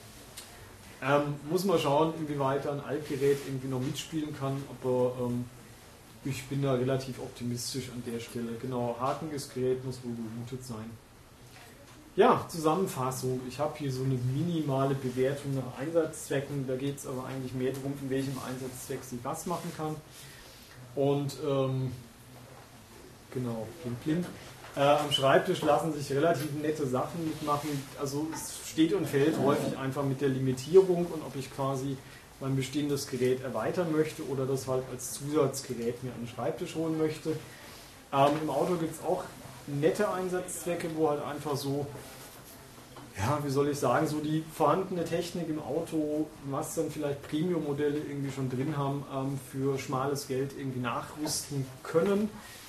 Ähm, muss man schauen, inwieweit ein Altgerät irgendwie noch mitspielen kann, aber ähm, ich bin da relativ optimistisch an der Stelle. Genau, hartnäckiges Gerät muss wohl gebootet sein. Ja, Zusammenfassung. Ich habe hier so eine minimale Bewertung nach Einsatzzwecken. Da geht es aber eigentlich mehr darum, in welchem Einsatzzweck sie was machen kann. Und ähm, genau, blim, blim. Äh, am Schreibtisch lassen sich relativ nette Sachen mitmachen. Also es steht und fällt häufig einfach mit der Limitierung und ob ich quasi mein bestehendes Gerät erweitern möchte oder das halt als Zusatzgerät mir an den Schreibtisch holen möchte. Ähm, Im Auto gibt es auch nette Einsatzzwecke, wo halt einfach so, ja, wie soll ich sagen, so die vorhandene Technik im Auto, was dann vielleicht Premium-Modelle irgendwie schon drin haben, ähm, für schmales Geld irgendwie nachrüsten können.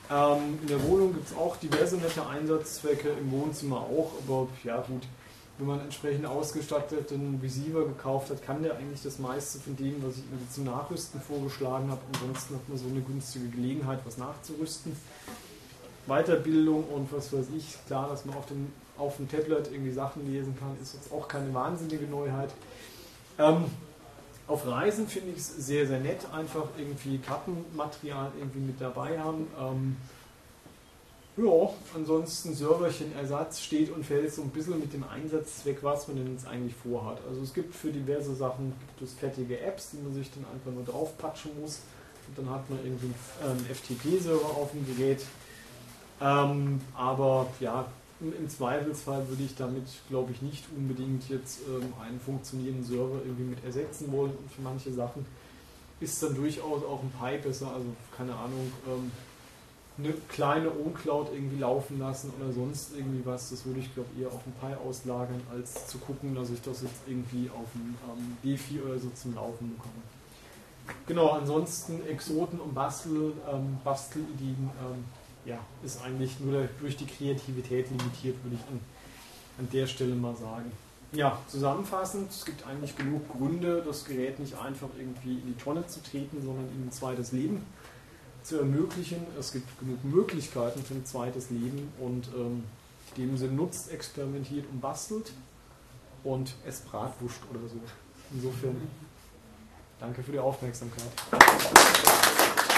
Ähm, in der Wohnung gibt es auch diverse nette Einsatzzwecke, im Wohnzimmer auch, aber ja gut, wenn man entsprechend ausgestatteten Receiver gekauft hat, kann der eigentlich das meiste von dem, was ich irgendwie zum Nachrüsten vorgeschlagen habe. Ansonsten hat man so eine günstige Gelegenheit, was nachzurüsten. Weiterbildung und was weiß ich, klar, dass man auf dem, auf dem Tablet irgendwie Sachen lesen kann, ist jetzt auch keine wahnsinnige Neuheit. Ähm, auf Reisen finde ich es sehr, sehr nett, einfach irgendwie Kartenmaterial irgendwie mit dabei haben. Ähm, ja, ansonsten Serverchenersatz steht und fällt so ein bisschen mit dem Einsatzzweck, was man denn jetzt eigentlich vorhat. Also es gibt für diverse Sachen gibt es fertige Apps, die man sich dann einfach nur draufpatschen muss und dann hat man irgendwie einen F T P-Server auf dem Gerät. Ähm, aber ja, im Zweifelsfall würde ich damit, glaube ich, nicht unbedingt jetzt ähm, einen funktionierenden Server irgendwie mit ersetzen wollen. Und für manche Sachen ist dann durchaus auch ein Pi besser, also keine Ahnung, ähm, eine kleine OwnCloud irgendwie laufen lassen oder sonst irgendwie was. Das würde ich, glaube ich, eher auf dem Pi auslagern, als zu gucken, dass ich das jetzt irgendwie auf dem ähm, D vier oder so zum Laufen bekomme. Genau, ansonsten Exoten und Bastel, ähm, Bastelideen, ähm, ja, ist eigentlich nur durch die Kreativität limitiert, würde ich an, an der Stelle mal sagen. Ja, zusammenfassend, es gibt eigentlich genug Gründe, das Gerät nicht einfach irgendwie in die Tonne zu treten, sondern ihm ein zweites Leben zu ermöglichen. Es gibt genug Möglichkeiten für ein zweites Leben und ähm, in dem Sinne nutzt, experimentiert und bastelt und es bratwurscht oder so. Insofern, danke für die Aufmerksamkeit.